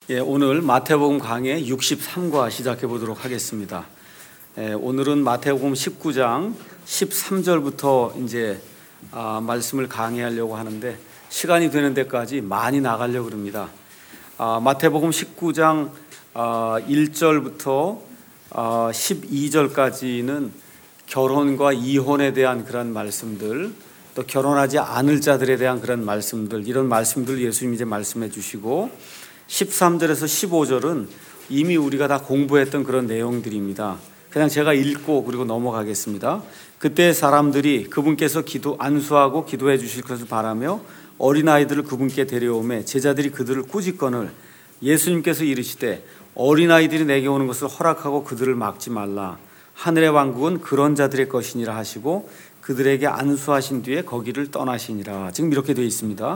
오늘 마태복음 강해 63과 시작해 보도록 하겠습니다. 오늘은 마태복음 19장 13절부터 이제 말씀을 강해하려고 하는데 시간이 되는 데까지 많이 나가려고 합니다. 마태복음 19장 1절부터 12절까지는 결혼과 이혼에 대한 그런 말씀들, 또 결혼하지 않을 자들에 대한 그런 말씀들, 이런 말씀들 예수님이 이제 말씀해 주시고, 13절에서 15절은 이미 우리가 다 공부했던 그런 내용들입니다. 그냥 제가 읽고 그리고 넘어가겠습니다. 그때 사람들이 그분께서 안수하고 기도해 주실 것을 바라며 어린아이들을 그분께 데려오매 제자들이 그들을 꾸짖거늘 예수님께서 이르시되 어린아이들이 내게 오는 것을 허락하고 그들을 막지 말라. 하늘의 왕국은 그런 자들의 것이니라 하시고 그들에게 안수하신 뒤에 거기를 떠나시니라. 지금 이렇게 되어 있습니다.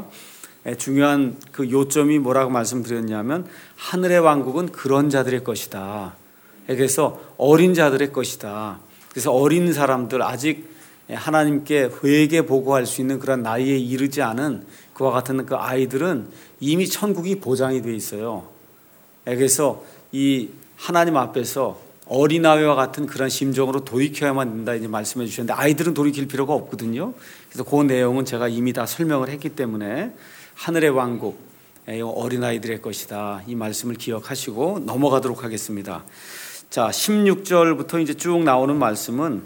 중요한 그 요점이 뭐라고 말씀드렸냐면 하늘의 왕국은 그런 자들의 것이다. 그래서 어린 자들의 것이다. 그래서 어린 사람들, 아직 하나님께 회개 보고할 수 있는 그런 나이에 이르지 않은 그와 같은 그 아이들은 이미 천국이 보장이 되어 있어요. 그래서 이 하나님 앞에서 어린아이와 같은 그런 심정으로 돌이켜야만 된다 이제 말씀해 주셨는데, 아이들은 돌이킬 필요가 없거든요. 그래서 그 내용은 제가 이미 다 설명을 했기 때문에 하늘의 왕국 어린아이들의 것이다, 이 말씀을 기억하시고 넘어가도록 하겠습니다. 자, 16절부터 이제 쭉 나오는 말씀은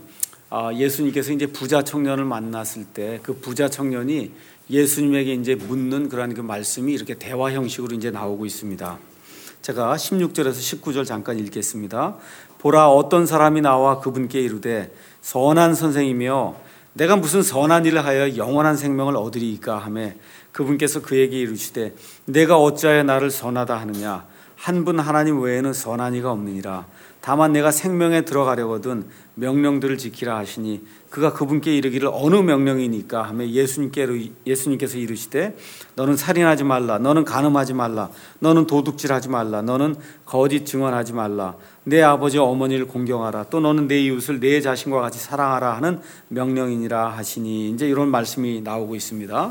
예수님께서 이제 부자 청년을 만났을 때 그 부자 청년이 예수님에게 이제 묻는 그런 그 말씀이 이렇게 대화 형식으로 이제 나오고 있습니다. 제가 16절에서 19절 잠깐 읽겠습니다. 보라, 어떤 사람이 나와 그분께 이르되 선한 선생이며 내가 무슨 선한 일을 하여 영원한 생명을 얻으리이까 하매 그분께서 그에게 이르시되 내가 어찌하여 나를 선하다 하느냐. 한 분 하나님 외에는 선한 이가 없느니라. 다만 내가 생명에 들어가려거든 명령들을 지키라 하시니 그가 그분께 이르기를 어느 명령이니까 하며 예수님께서 이르시되 너는 살인하지 말라, 너는 간음하지 말라, 너는 도둑질하지 말라, 너는 거짓 증언하지 말라, 내 아버지와 어머니를 공경하라, 또 너는 내 이웃을 내 자신과 같이 사랑하라 하는 명령이니라 하시니, 이제 이런 말씀이 나오고 있습니다.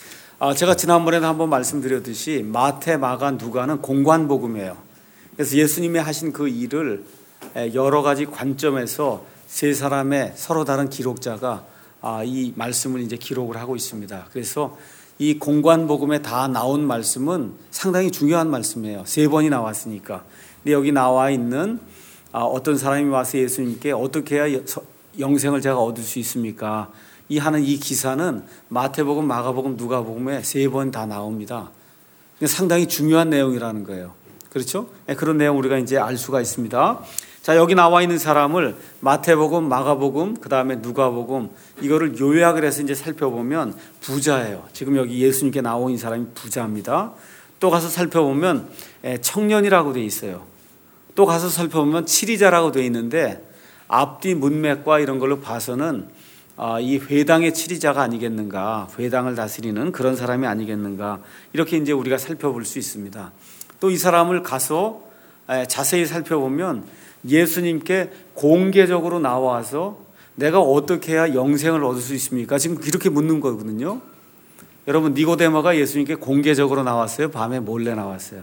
제가 지난번에도 한번 말씀드렸듯이 마태, 마가, 누가는 공관복음이에요. 그래서 예수님이 하신 그 일을 여러 가지 관점에서 세 사람의 서로 다른 기록자가 이 말씀을 이제 기록을 하고 있습니다. 그래서 이 공관복음에 다 나온 말씀은 상당히 중요한 말씀이에요. 3번이 나왔으니까. 근데 여기 나와 있는 어떤 사람이 와서 예수님께 어떻게 해야 영생을 제가 얻을 수 있습니까? 하는 이 기사는 마태복음, 마가복음, 누가복음에 3번 다 나옵니다. 상당히 중요한 내용이라는 거예요. 그렇죠? 그런 내용 우리가 이제 알 수가 있습니다. 자, 여기 나와 있는 사람을 마태복음, 마가복음, 그 다음에 누가복음, 이거를 요약을 해서 이제 살펴보면 부자예요. 지금 여기 예수님께 나온 이 사람이 부자입니다. 또 가서 살펴보면 청년이라고 돼 있어요. 또 가서 살펴보면 치리자라고 돼 있는데 앞뒤 문맥과 이런 걸로 봐서는 이 회당의 치리자가 아니겠는가, 회당을 다스리는 그런 사람이 아니겠는가, 이렇게 이제 우리가 살펴볼 수 있습니다. 또 이 사람을 가서 자세히 살펴보면 예수님께 공개적으로 나와서 내가 어떻게 해야 영생을 얻을 수 있습니까? 지금 이렇게 묻는 거거든요. 여러분, 니고데모가 예수님께 공개적으로 나왔어요? 밤에 몰래 나왔어요?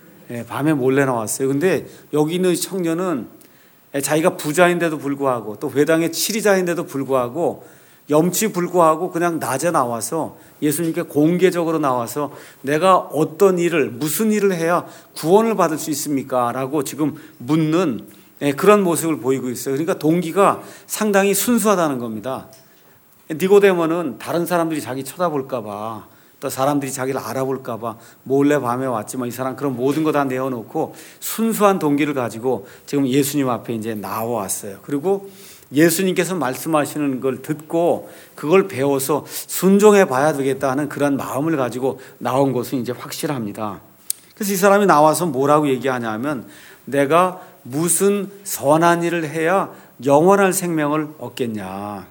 밤에 몰래 나왔어요. 근데 여기 있는 청년은 자기가 부자인데도 불구하고 또 회당의 치리자인데도 불구하고 염치불구하고 그냥 낮에 나와서 예수님께 공개적으로 나와서 내가 어떤 일을, 무슨 일을 해야 구원을 받을 수 있습니까? 라고 지금 묻는 그런 모습을 보이고 있어요. 그러니까 동기가 상당히 순수하다는 겁니다. 니고데모는 다른 사람들이 자기 쳐다볼까 봐, 또 사람들이 자기를 알아볼까 봐 몰래 밤에 왔지만 이 사람 그런 모든 거 다 내어놓고 순수한 동기를 가지고 지금 예수님 앞에 이제 나와왔어요. 그리고 예수님께서 말씀하시는 걸 듣고 그걸 배워서 순종해 봐야 되겠다 하는 그런 마음을 가지고 나온 것은 이제 확실합니다. 그래서 이 사람이 나와서 뭐라고 얘기하냐면 내가 무슨 선한 일을 해야 영원한 생명을 얻겠냐.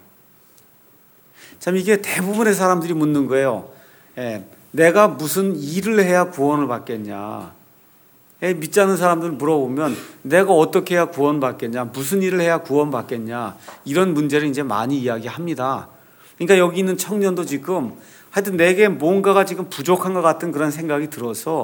참 이게 대부분의 사람들이 묻는 거예요. 내가 무슨 일을 해야 구원을 받겠냐. 믿지 않는 사람들 물어보면 내가 어떻게 해야 구원받겠냐, 무슨 일을 해야 구원받겠냐, 이런 문제를 이제 많이 이야기합니다. 그러니까 여기 있는 청년도 지금 하여튼 내게 뭔가가 지금 부족한 것 같은 그런 생각이 들어서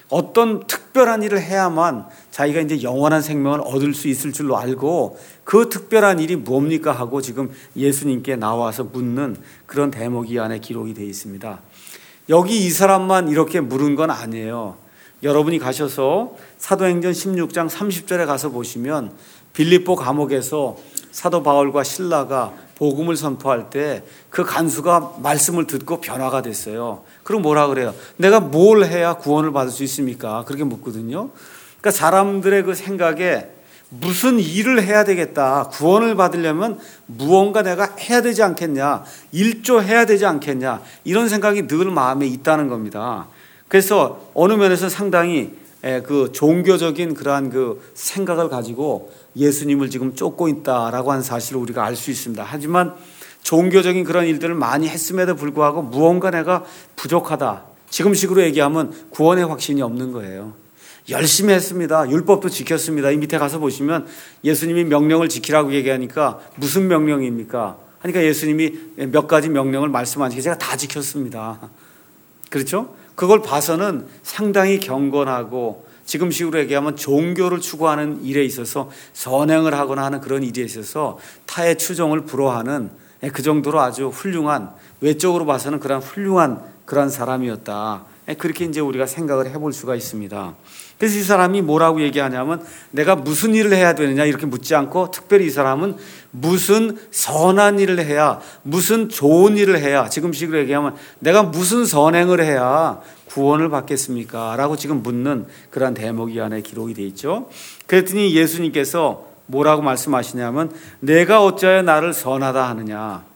어떤 특별한 일을 해야만 자기가 이제 영원한 생명을 얻을 수 있을 줄로 알고 그 특별한 일이 뭡니까 하고 지금 예수님께 나와서 묻는 그런 대목이 안에 기록이 되어 있습니다. 여기 이 사람만 이렇게 물은 건 아니에요. 여러분이 가셔서 사도행전 16장 30절에 가서 보시면 빌립보 감옥에서 사도 바울과 실라가 복음을 선포할 때 그 간수가 말씀을 듣고 변화가 됐어요. 그럼 뭐라 그래요? 내가 뭘 해야 구원을 받을 수 있습니까? 그렇게 묻거든요. 그러니까 사람들의 그 생각에 무슨 일을 해야 되겠다. 구원을 받으려면 무언가 내가 해야 되지 않겠냐. 일조해야 되지 않겠냐. 이런 생각이 늘 마음에 있다는 겁니다. 그래서 어느 면에서 상당히 그 종교적인 그러한 그 생각을 가지고 예수님을 지금 쫓고 있다라고 하는 사실을 우리가 알 수 있습니다. 하지만 종교적인 그런 일들을 많이 했음에도 불구하고 무언가 내가 부족하다. 지금식으로 얘기하면 구원의 확신이 없는 거예요. 열심히 했습니다. 율법도 지켰습니다. 이 밑에 가서 보시면 예수님이 명령을 지키라고 얘기하니까 무슨 명령입니까? 하니까 예수님이 몇 가지 명령을 말씀하시니까 제가 다 지켰습니다. 그렇죠? 그걸 봐서는 상당히 경건하고 지금식으로 얘기하면 종교를 추구하는 일에 있어서 선행을 하거나 하는 그런 일에 있어서 타의 추종을 불허하는 그 정도로 아주 훌륭한, 외적으로 봐서는 그런 훌륭한 그런 사람이었다. 그렇게 이제 우리가 생각을 해볼 수가 있습니다. 그래서 이 사람이 뭐라고 얘기하냐면 내가 무슨 일을 해야 되느냐 이렇게 묻지 않고 특별히 이 사람은 무슨 선한 일을 해야, 무슨 좋은 일을 해야, 지금식으로 얘기하면 내가 무슨 선행을 해야 구원을 받겠습니까? 라고 지금 묻는 그런 대목이 안에 기록이 되어 있죠. 그랬더니 예수님께서 뭐라고 말씀하시냐면 내가 어찌하여 나를 선하다 하느냐.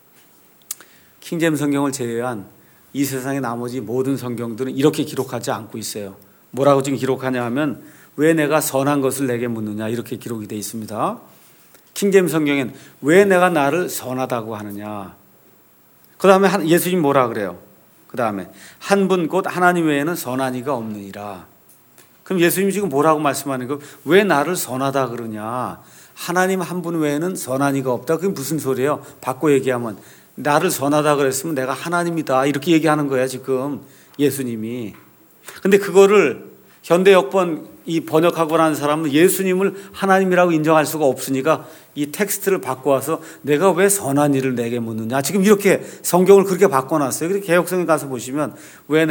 킹제임스 성경을 제외한 이 세상의 나머지 모든 성경들은 이렇게 기록하지 않고 있어요. 뭐라고 지금 기록하냐 하면 왜 내가 선한 것을 내게 묻느냐 이렇게 기록이 되어 있습니다. 킹제임스 성경엔 왜 내가 나를 선하다고 하느냐. 그 다음에 예수님 뭐라 그래요? 그 다음에 한 분 곧 하나님 외에는 선한 이가 없느니라. 그럼 예수님이 지금 뭐라고 말씀하는 거예요? 왜 나를 선하다 그러냐. 하나님 한 분 외에는 선한 이가 없다. 그게 무슨 소리예요? 바꿔 얘기하면 나를 선하다 그랬으면 내가 하나님이다 이렇게 얘기하는 거야 지금 예수님이. 근데 그거를 현대 역번 이 번역하고 나는 사람은 예수님을 하나님이라고 인정할 수가 없으니까 이 텍스트를 바꿔와서 내가 왜 선한 일을 내게 묻느냐 지금 이렇게 성경을 그렇게 바꿔놨어요. 그래서 개역성에 가서 보시면 왜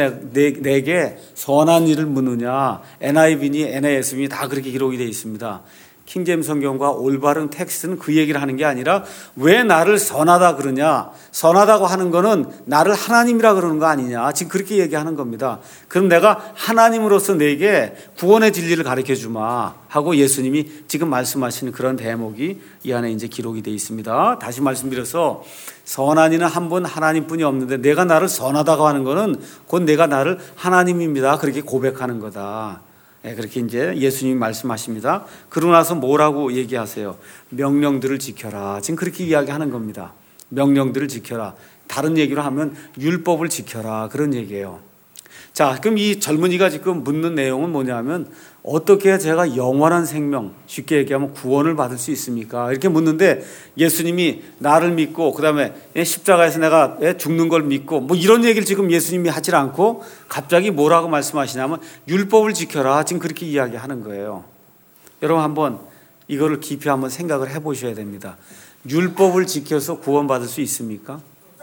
내게 선한 일을 묻느냐 NIV니 NASB니 다 그렇게 기록이 되어 있습니다. 킹제임스 성경과 올바른 텍스트는 그 얘기를 하는 게 아니라 왜 나를 선하다 그러냐. 선하다고 하는 거는 나를 하나님이라 그러는 거 아니냐. 지금 그렇게 얘기하는 겁니다. 그럼 내가 하나님으로서 내게 구원의 진리를 가르쳐 주마 하고 예수님이 지금 말씀하시는 그런 대목이 이 안에 이제 기록이 되어 있습니다. 다시 말씀드려서 선한 이는 한 분 하나님뿐이 없는데 내가 나를 선하다고 하는 거는 곧 내가 나를 하나님입니다. 그렇게 고백하는 거다. 그렇게 이제 예수님이 말씀하십니다. 그러고 나서 뭐라고 얘기하세요? 명령들을 지켜라. 지금 그렇게 이야기하는 겁니다. 명령들을 지켜라. 다른 얘기로 하면 율법을 지켜라. 그런 얘기예요. 자, 그럼 이 젊은이가 지금 묻는 내용은 뭐냐면 어떻게 해야 제가 영원한 생명, 쉽게 얘기하면 구원을 받을 수 있습니까? 이렇게 묻는데 예수님이 나를 믿고 그다음에 십자가에서 내가 죽는 걸 믿고 뭐 이런 얘기를 지금 예수님이 하질 않고 갑자기 뭐라고 말씀하시냐면 율법을 지켜라. 지금 그렇게 이야기하는 거예요. 여러분 한번 이거를 깊이 한번 생각을 해보셔야 됩니다. 율법을 지켜서 구원받을 수 있습니까?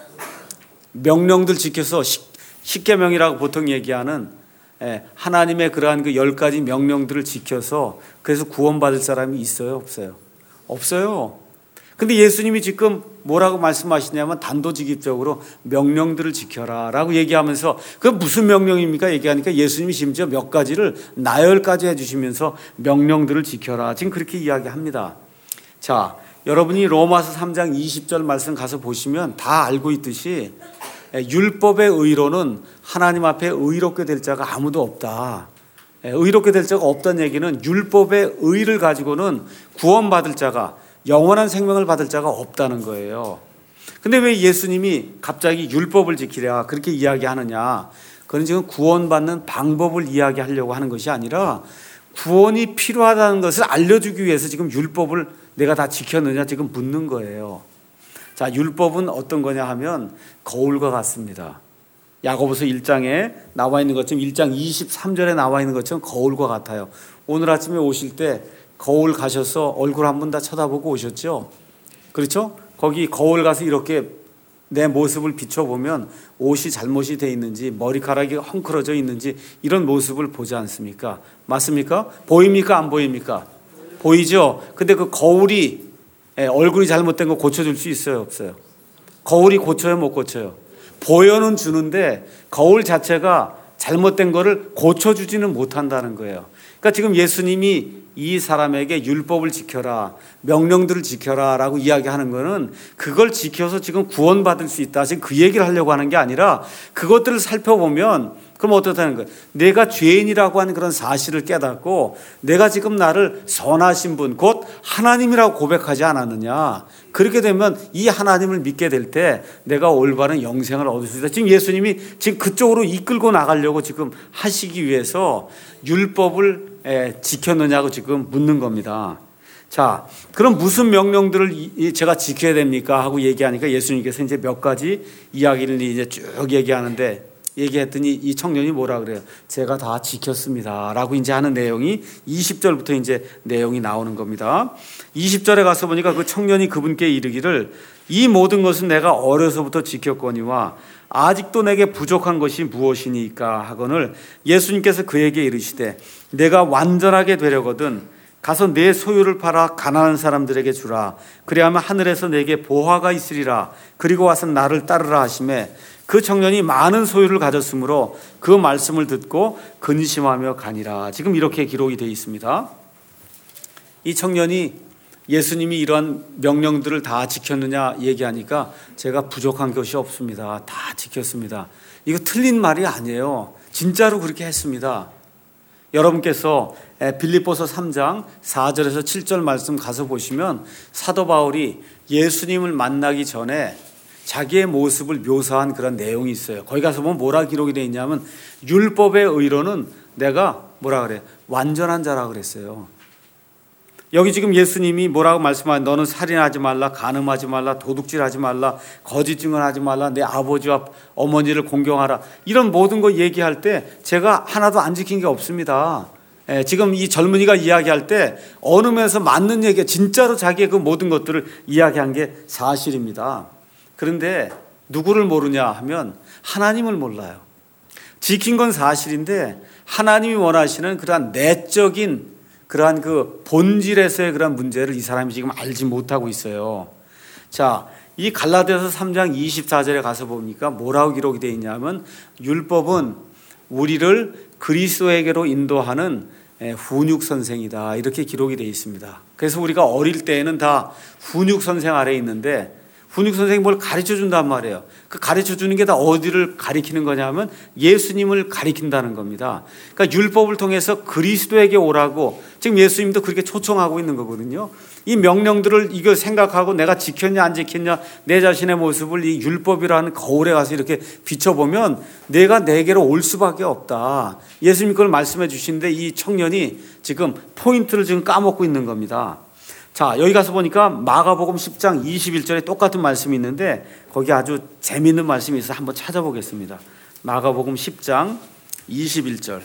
명령들 지켜서 십계명이라고 보통 얘기하는 하나님의 그러한 그 10가지 명령들을 지켜서 그래서 구원받을 사람이 있어요? 없어요? 없어요. 근데 예수님이 지금 뭐라고 말씀하시냐면 단도직입적으로 명령들을 지켜라 라고 얘기하면서 그게 무슨 명령입니까? 얘기하니까 예수님이 심지어 몇 가지를 나열까지 해주시면서 명령들을 지켜라. 지금 그렇게 이야기합니다. 자, 여러분이 로마서 3장 20절 말씀 가서 보시면 다 알고 있듯이 율법의 의로는 하나님 앞에 의롭게 될 자가 아무도 없다. 의롭게 될 자가 없다는 얘기는 율법의 의를 가지고는 구원받을 자가, 영원한 생명을 받을 자가 없다는 거예요. 근데 왜 예수님이 갑자기 율법을 지키랴 그렇게 이야기하느냐. 그건 지금 구원받는 방법을 이야기하려고 하는 것이 아니라 구원이 필요하다는 것을 알려주기 위해서 지금 율법을 내가 다 지켰느냐 지금 묻는 거예요. 자, 율법은 어떤 거냐 하면 거울과 같습니다. 야고보서 1장에 나와 있는 것처럼 1장 23절에 나와 있는 것처럼 거울과 같아요. 오늘 아침에 오실 때 거울 가셔서 얼굴 한 번 다 쳐다보고 오셨죠? 그렇죠? 거기 거울 가서 이렇게 내 모습을 비춰보면 옷이 잘못이 돼 있는지 머리카락이 헝클어져 있는지 이런 모습을 보지 않습니까? 맞습니까? 보입니까? 안 보입니까? 보이죠? 근데 그 거울이 얼굴이 잘못된 거 고쳐줄 수 있어요? 없어요? 거울이 고쳐요? 못 고쳐요? 보여는 주는데 거울 자체가 잘못된 거를 고쳐주지는 못한다는 거예요. 그러니까 지금 예수님이 이 사람에게 율법을 지켜라, 명령들을 지켜라 라고 이야기하는 거는 그걸 지켜서 지금 구원받을 수 있다, 지금 그 얘기를 하려고 하는 게 아니라 그것들을 살펴보면 그럼 어떻다는 거예요? 내가 죄인이라고 하는 그런 사실을 깨닫고 내가 지금 나를 선하신 분, 곧 하나님이라고 고백하지 않았느냐. 그렇게 되면 이 하나님을 믿게 될 때 내가 올바른 영생을 얻을 수 있다. 지금 예수님이 지금 그쪽으로 이끌고 나가려고 지금 하시기 위해서 율법을 지켰느냐고 지금 묻는 겁니다. 자, 그럼 무슨 명령들을 제가 지켜야 됩니까? 하고 얘기하니까 예수님께서 이제 몇 가지 이야기를 이제 쭉 얘기했더니 이 청년이 뭐라 그래요? 제가 다 지켰습니다 라고 이제 하는 내용이 20절부터 이제 내용이 나오는 겁니다. 20절에 가서 보니까 그 청년이 그분께 이르기를 이 모든 것은 내가 어려서부터 지켰거니와 아직도 내게 부족한 것이 무엇이니까 하거늘 예수님께서 그에게 이르시되 내가 완전하게 되려거든 가서 내 소유를 팔아 가난한 사람들에게 주라. 그리하면 하늘에서 내게 보화가 있으리라. 그리고 와서 나를 따르라 하시매 그 청년이 많은 소유를 가졌으므로 그 말씀을 듣고 근심하며 가니라. 지금 이렇게 기록이 되어 있습니다. 이 청년이 예수님이 이러한 명령들을 다 지켰느냐 얘기하니까 제가 부족한 것이 없습니다. 다 지켰습니다. 이거 틀린 말이 아니에요. 진짜로 그렇게 했습니다. 여러분께서 빌립보서 3장 4절에서 7절 말씀 가서 보시면 사도 바울이 예수님을 만나기 전에 자기의 모습을 묘사한 그런 내용이 있어요. 거기 가서 보면 뭐라 기록이 되어 있냐면 율법의 의로는 내가 뭐라 그래? 완전한 자라 그랬어요. 여기 지금 예수님이 뭐라고 말씀하냐? 너는 살인하지 말라, 간음하지 말라, 도둑질하지 말라, 거짓 증언하지 말라, 내 아버지와 어머니를 공경하라. 이런 모든 거 얘기할 때 제가 하나도 안 지킨 게 없습니다. 지금 이 젊은이가 이야기할 때 어느 면에서 맞는 얘기가 진짜로 자기의 그 모든 것들을 이야기한 게 사실입니다. 그런데 누구를 모르냐 하면 하나님을 몰라요. 지킨 건 사실인데 하나님이 원하시는 그러한 내적인 그러한 그 본질에서의 그러한 문제를 이 사람이 지금 알지 못하고 있어요. 자, 이 갈라디아서 3장 24절에 가서 보니까 뭐라고 기록이 되어 있냐면 율법은 우리를 그리스도에게로 인도하는 훈육 선생이다. 이렇게 기록이 되어 있습니다. 그래서 우리가 어릴 때에는 다 훈육 선생 아래에 있는데 훈육 선생이 뭘 가르쳐 준단 말이에요. 그 가르쳐 주는 게 다 어디를 가리키는 거냐면 예수님을 가리킨다는 겁니다. 그러니까 율법을 통해서 그리스도에게 오라고 지금 예수님도 그렇게 초청하고 있는 거거든요. 이 명령들을 이거 생각하고 내가 지켰냐 안 지켰냐 내 자신의 모습을 이 율법이라는 거울에 가서 이렇게 비춰보면 내가 내게로 올 수밖에 없다. 예수님 그걸 말씀해 주시는데 이 청년이 지금 포인트를 지금 까먹고 있는 겁니다. 자, 여기 가서 보니까 마가복음 10장 21절에 똑같은 말씀이 있는데 거기 아주 재미있는 말씀이 있어서 한번 찾아보겠습니다. 마가복음 10장 21절.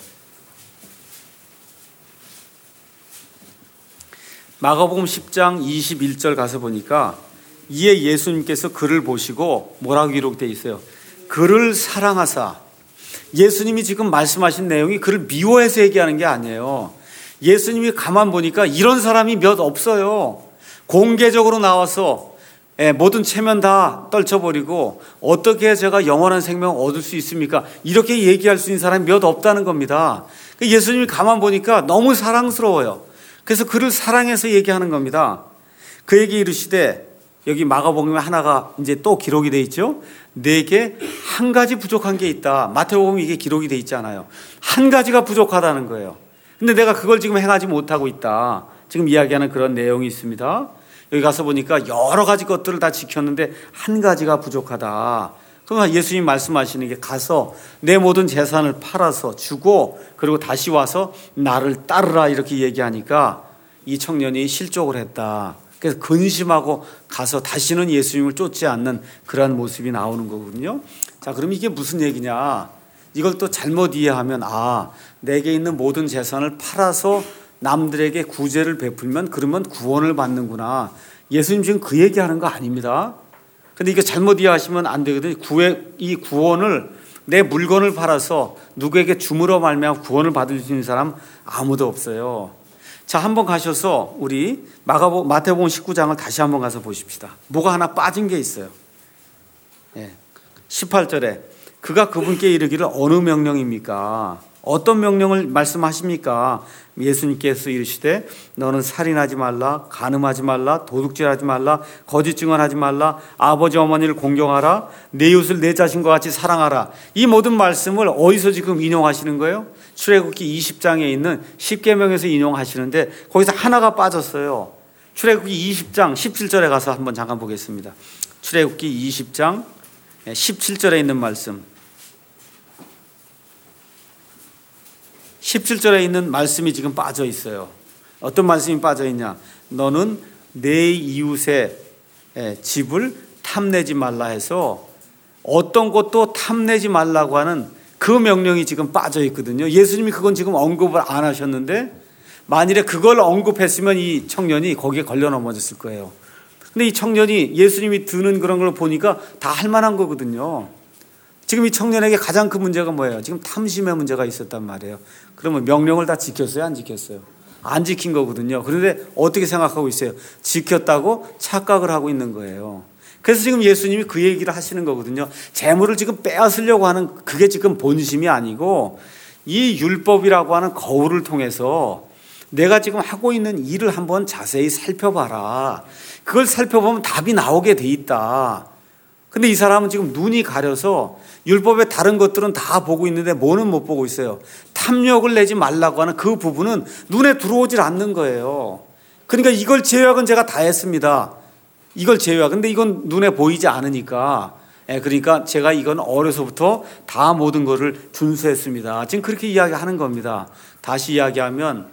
마가복음 10장 21절 가서 보니까 이에 예수님께서 그를 보시고 뭐라고 기록되어 있어요? 그를 사랑하사. 예수님이 지금 말씀하신 내용이 그를 미워해서 얘기하는 게 아니에요. 예수님이 가만 보니까 이런 사람이 몇 없어요. 공개적으로 나와서 모든 체면 다 떨쳐버리고 어떻게 제가 영원한 생명을 얻을 수 있습니까? 이렇게 얘기할 수 있는 사람이 몇 없다는 겁니다. 예수님이 가만 보니까 너무 사랑스러워요. 그래서 그를 사랑해서 얘기하는 겁니다. 그에게 이르시되 여기 마가복음에 하나가 이제 또 기록이 돼 있죠. 내게 한 가지 부족한 게 있다. 마태복음에 이게 기록이 돼 있잖아요. 한 가지가 부족하다는 거예요. 근데 내가 그걸 지금 행하지 못하고 있다. 지금 이야기하는 그런 내용이 있습니다. 여기 가서 보니까 여러 가지 것들을 다 지켰는데 한 가지가 부족하다. 그러면 예수님 말씀하시는 게 가서 내 모든 재산을 팔아서 주고 그리고 다시 와서 나를 따르라 이렇게 얘기하니까 이 청년이 실족을 했다. 그래서 근심하고 가서 다시는 예수님을 쫓지 않는 그러한 모습이 나오는 거거든요. 자, 그럼 이게 무슨 얘기냐? 이걸 또 잘못 이해하면 내게 있는 모든 재산을 팔아서 남들에게 구제를 베풀면 그러면 구원을 받는구나. 예수님 지금 그 얘기하는 거 아닙니다. 근데 이거 잘못 이해하시면 안 되거든요. 이 구원을 내 물건을 팔아서 누구에게 주므로 말미암아 구원을 받을 수 있는 사람 아무도 없어요. 자, 한번 가셔서 우리 마태복음 19장을 다시 한번 가서 보십시다. 뭐가 하나 빠진 게 있어요. 18절에 그가 그분께 이르기를 어느 명령입니까? 어떤 명령을 말씀하십니까? 예수님께서 이르시되 너는 살인하지 말라, 간음하지 말라, 도둑질하지 말라, 거짓 증언하지 말라, 아버지 어머니를 공경하라, 내 이웃을 내 자신과 같이 사랑하라. 이 모든 말씀을 어디서 지금 인용하시는 거예요? 출애굽기 20장에 있는 10계명에서 인용하시는데 거기서 하나가 빠졌어요. 출애굽기 20장 17절에 가서 한번 잠깐 보겠습니다. 출애굽기 20장 17절에 있는 말씀, 17절에 있는 말씀이 지금 빠져 있어요. 어떤 말씀이 빠져 있냐? 너는 내 이웃의 집을 탐내지 말라 해서 어떤 것도 탐내지 말라고 하는 그 명령이 지금 빠져 있거든요. 예수님이 그건 지금 언급을 안 하셨는데 만일에 그걸 언급했으면 이 청년이 거기에 걸려 넘어졌을 거예요. 근데 이 청년이 예수님이 드는 그런 걸 보니까 다 할 만한 거거든요. 지금 이 청년에게 가장 큰 문제가 뭐예요? 지금 탐심의 문제가 있었단 말이에요. 그러면 명령을 다 지켰어요? 안 지켰어요? 안 지킨 거거든요. 그런데 어떻게 생각하고 있어요? 지켰다고 착각을 하고 있는 거예요. 그래서 지금 예수님이 그 얘기를 하시는 거거든요. 재물을 지금 빼앗으려고 하는 그게 지금 본심이 아니고 이 율법이라고 하는 거울을 통해서 내가 지금 하고 있는 일을 한번 자세히 살펴봐라. 그걸 살펴보면 답이 나오게 돼 있다. 근데 이 사람은 지금 눈이 가려서 율법의 다른 것들은 다 보고 있는데 뭐는 못 보고 있어요. 탐욕을 내지 말라고 하는 그 부분은 눈에 들어오질 않는 거예요. 그러니까 이걸 제외하고는 제가 다 했습니다. 이걸 제외하고. 근데 이건 눈에 보이지 않으니까. 그러니까 제가 이건 어려서부터 다 모든 것을 준수했습니다. 지금 그렇게 이야기하는 겁니다. 다시 이야기하면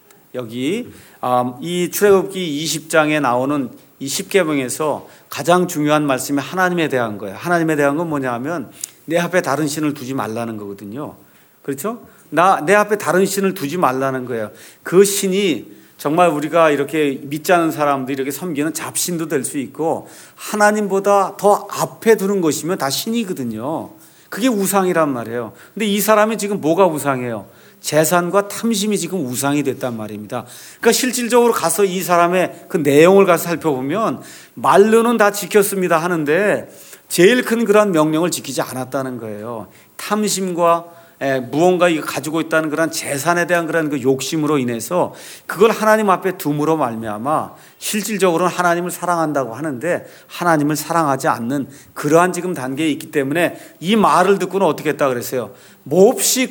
여기 이 출애굽기 20장에 나오는 이 10계명에서 가장 중요한 말씀이 하나님에 대한 거예요. 하나님에 대한 건 뭐냐 하면 내 앞에 다른 신을 두지 말라는 거거든요. 그렇죠? 내 앞에 다른 신을 두지 말라는 거예요. 그 신이 정말 우리가 이렇게 믿지 않은 사람들이 이렇게 섬기는 잡신도 될 수 있고 하나님보다 더 앞에 두는 것이면 다 신이거든요. 그게 우상이란 말이에요. 근데 이 사람이 지금 뭐가 우상이에요? 재산과 탐심이 지금 우상이 됐단 말입니다. 그러니까 실질적으로 가서 이 사람의 그 내용을 가서 살펴보면 말로는 다 지켰습니다 하는데 제일 큰 그런 명령을 지키지 않았다는 거예요. 탐심과 무언가 가지고 있다는 그런 재산에 대한 그런 그 욕심으로 인해서 그걸 하나님 앞에 둠으로 말미암아 실질적으로는 하나님을 사랑한다고 하는데 하나님을 사랑하지 않는 그러한 지금 단계에 있기 때문에 이 말을 듣고는 어떻게 했다 그랬어요? 몹시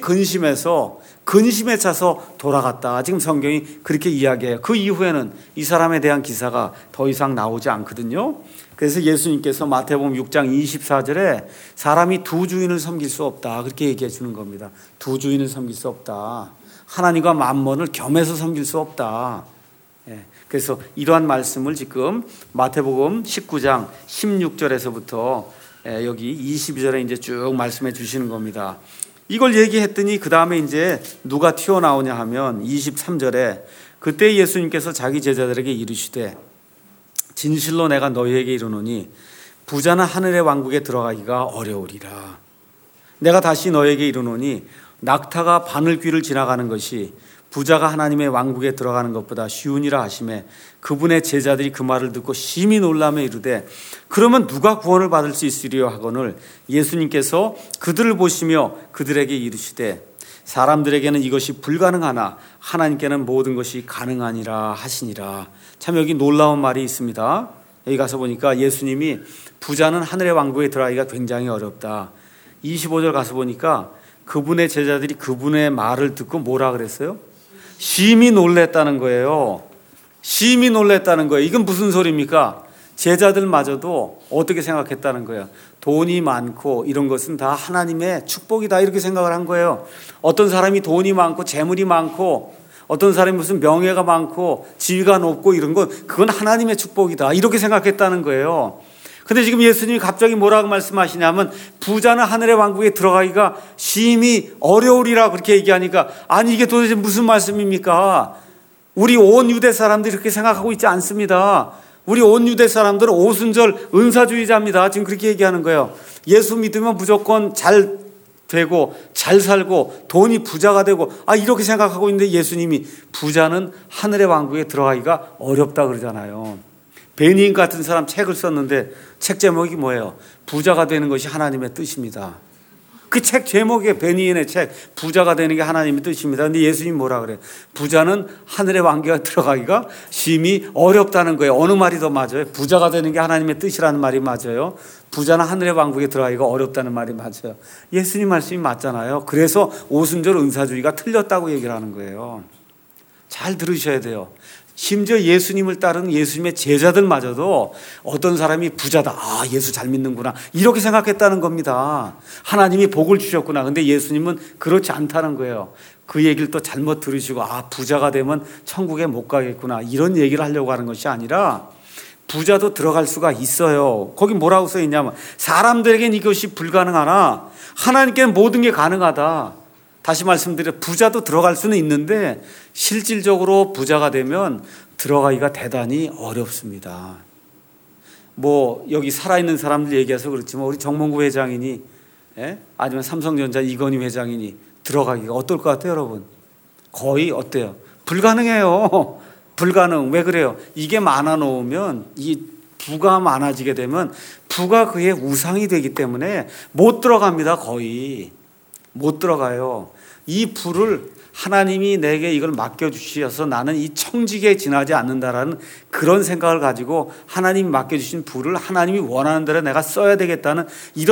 근심에 차서 돌아갔다. 지금 성경이 그렇게 이야기해요. 그 이후에는 이 사람에 대한 기사가 더 이상 나오지 않거든요. 그래서 예수님께서 마태복음 6장 24절에 사람이 두 주인을 섬길 수 없다. 그렇게 얘기해 주는 겁니다. 두 주인을 섬길 수 없다. 하나님과 만몬을 겸해서 섬길 수 없다. 그래서 이러한 말씀을 지금 마태복음 19장 16절에서부터 여기 22절에 이제 쭉 말씀해 주시는 겁니다. 이걸 얘기했더니 그 다음에 이제 누가 튀어나오냐 하면 23절에 그때 예수님께서 자기 제자들에게 이르시되 진실로 내가 너희에게 이르노니 부자는 하늘의 왕국에 들어가기가 어려우리라. 내가 다시 너희에게 이르노니 낙타가 바늘귀를 지나가는 것이 부자가 하나님의 왕국에 들어가는 것보다 쉬우니라 하시매 그분의 제자들이 그 말을 듣고 심히 놀라며 이르되 그러면 누가 구원을 받을 수 있으리요 하거늘 예수님께서 그들을 보시며 그들에게 이르시되 사람들에게는 이것이 불가능하나 하나님께는 모든 것이 가능하니라 하시니라. 참 여기 놀라운 말이 있습니다. 여기 가서 보니까 예수님이 부자는 하늘의 왕국에 들어가기가 굉장히 어렵다. 25절 가서 보니까 그분의 제자들이 그분의 말을 듣고 뭐라 그랬어요? 심히 놀랬다는 거예요. 심히 놀랬다는 거예요. 이건 무슨 소리입니까? 제자들마저도 어떻게 생각했다는 거예요? 돈이 많고 이런 것은 다 하나님의 축복이다 이렇게 생각을 한 거예요. 어떤 사람이 돈이 많고 재물이 많고 어떤 사람이 무슨 명예가 많고 지위가 높고 이런 건 그건 하나님의 축복이다 이렇게 생각했다는 거예요. 근데 지금 예수님이 갑자기 뭐라고 말씀하시냐면 부자는 하늘의 왕국에 들어가기가 심히 어려우리라 그렇게 얘기하니까 아니 이게 도대체 무슨 말씀입니까? 우리 온 유대 사람들이 그렇게 생각하고 있지 않습니다. 우리 온 유대 사람들은 오순절 은사주의자입니다. 지금 그렇게 얘기하는 거예요. 예수 믿으면 무조건 잘 되고 잘 살고 돈이 부자가 되고 이렇게 생각하고 있는데 예수님이 부자는 하늘의 왕국에 들어가기가 어렵다 그러잖아요. 베니인 같은 사람 책을 썼는데 책 제목이 뭐예요? 부자가 되는 것이 하나님의 뜻입니다. 그 책 제목에 베니인의 책 부자가 되는 게 하나님의 뜻입니다. 근데 예수님이 뭐라 그래요? 부자는 하늘의 왕국에 들어가기가 심히 어렵다는 거예요. 어느 말이 더 맞아요? 부자가 되는 게 하나님의 뜻이라는 말이 맞아요? 부자는 하늘의 왕국에 들어가기가 어렵다는 말이 맞아요? 예수님 말씀이 맞잖아요. 그래서 오순절 은사주의가 틀렸다고 얘기를 하는 거예요. 잘 들으셔야 돼요. 심지어 예수님을 따르는 예수님의 제자들마저도 어떤 사람이 부자다. 예수 잘 믿는구나. 이렇게 생각했다는 겁니다. 하나님이 복을 주셨구나. 근데 예수님은 그렇지 않다는 거예요. 그 얘기를 또 잘못 들으시고 부자가 되면 천국에 못 가겠구나. 이런 얘기를 하려고 하는 것이 아니라 부자도 들어갈 수가 있어요. 거기 뭐라고 써 있냐면 사람들에겐 이것이 불가능하나 하나님께는 모든 게 가능하다. 다시 말씀드려 부자도 들어갈 수는 있는데 실질적으로 부자가 되면 들어가기가 대단히 어렵습니다. 여기 살아있는 사람들 얘기해서 그렇지만 우리 정몽구 회장이니 아니면 삼성전자 이건희 회장이니 들어가기가 어떨 것 같아요 여러분? 거의 어때요? 불가능해요. 불가능. 왜 그래요? 이게 많아 놓으면 이 부가 많아지게 되면 부가 그의 우상이 되기 때문에 못 들어갑니다. 거의 못 들어가요. 이 부를 하나님이 내게 이걸 맡겨주셔서 나는 이 청직에 지나지 않는다라는 그런 생각을 가지고 하나님이 맡겨주신 부를 하나님이 원하는 대로 내가 써야 되겠다는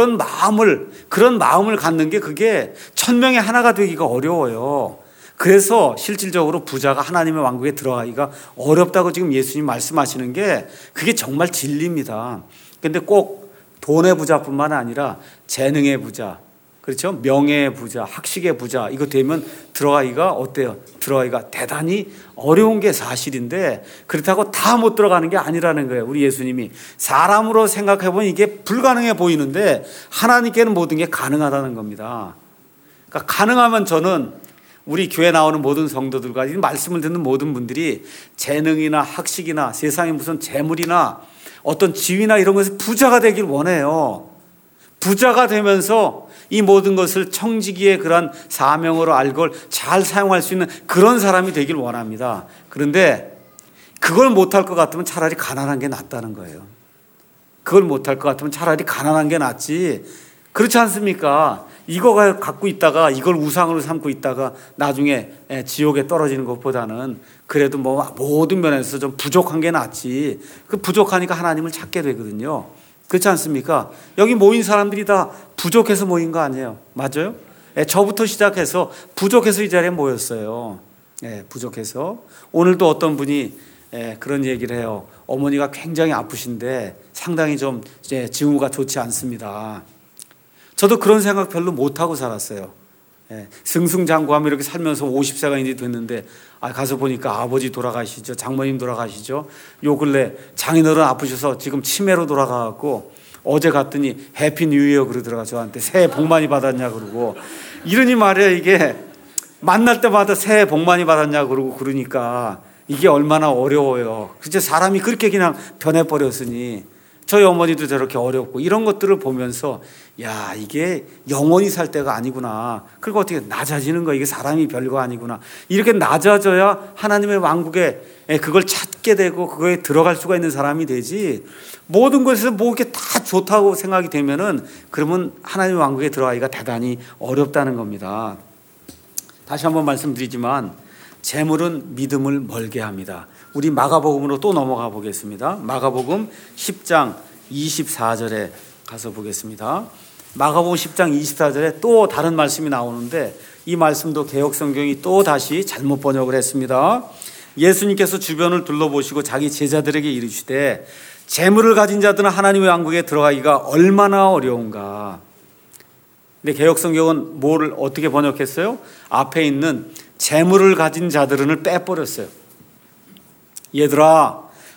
그런 마음을 갖는 게 그게 1000명의 하나가 되기가 어려워요. 그래서 실질적으로 부자가 하나님의 왕국에 들어가기가 어렵다고 지금 예수님 말씀하시는 게 그게 정말 진리입니다. 근데 꼭 돈의 부자뿐만 아니라 재능의 부자, 그렇죠? 명예의 부자, 학식의 부자 이거 되면 들어가기가 어때요? 들어가기가 대단히 어려운 게 사실인데 그렇다고 다 못 들어가는 게 아니라는 거예요. 우리 예수님이 사람으로 생각해 보면 이게 불가능해 보이는데 하나님께는 모든 게 가능하다는 겁니다. 그러니까 가능하면 저는 우리 교회 나오는 모든 성도들과 이 말씀을 듣는 모든 분들이 재능이나 학식이나 세상에 무슨 재물이나 어떤 지위나 이런 것에서 부자가 되길 원해요. 부자가 되면서 이 모든 것을 청지기의 그런 사명으로 알고 잘 사용할 수 있는 그런 사람이 되길 원합니다. 그런데 그걸 못할 것 같으면 차라리 가난한 게 낫다는 거예요. 그걸 못할 것 같으면 차라리 가난한 게 낫지. 그렇지 않습니까? 이거 갖고 있다가 이걸 우상으로 삼고 있다가 나중에 지옥에 떨어지는 것보다는 그래도 모든 면에서 좀 부족한 게 낫지. 그 부족하니까 하나님을 찾게 되거든요. 그렇지 않습니까? 여기 모인 사람들이 다 부족해서 모인 거 아니에요? 맞아요? 저부터 시작해서 부족해서 이 자리에 모였어요. 부족해서. 오늘도 어떤 분이 그런 얘기를 해요. 어머니가 굉장히 아프신데 상당히 좀 징후가 좋지 않습니다. 저도 그런 생각 별로 못하고 살았어요. 승승장구하며 이렇게 살면서 50세가 이제 됐는데 가서 보니까 아버지 돌아가시죠. 장모님 돌아가시죠. 요 근래 장인어른 아프셔서 지금 치매로 돌아가갖고 어제 갔더니 해피 뉴 이어 그러더라고요. 저한테 새해 복 많이 받았냐 그러고 이러니 말이야 이게 만날 때마다 새해 복 많이 받았냐 그러고 그러니까 이게 얼마나 어려워요. 그치 사람이 그렇게 그냥 변해버렸으니 저희 어머니도 저렇게 어렵고 이런 것들을 보면서 야 이게 영원히 살 때가 아니구나. 그리고 어떻게 낮아지는 거 이게 사람이 별거 아니구나. 이렇게 낮아져야 하나님의 왕국에 그걸 찾게 되고 그거에 들어갈 수가 있는 사람이 되지. 모든 것에서 이렇게 다 좋다고 생각이 되면은 그러면 하나님의 왕국에 들어가기가 대단히 어렵다는 겁니다. 다시 한번 말씀드리지만 재물은 믿음을 멀게 합니다. 우리 마가복음으로 또 넘어가 보겠습니다. 마가복음 10장 24절에 가서 보겠습니다. 마가복음 10장 24절에 또 다른 말씀이 나오는데 이 말씀도 개역성경이 또 다시 잘못 번역을 했습니다. 예수님께서 주변을 둘러보시고 자기 제자들에게 이르시되 재물을 가진 자들은 하나님의 왕국에 들어가기가 얼마나 어려운가. 근데 개역성경은 뭐를 어떻게 번역했어요? 앞에 있는 재물을 가진 자들은을 빼버렸어요. 얘들아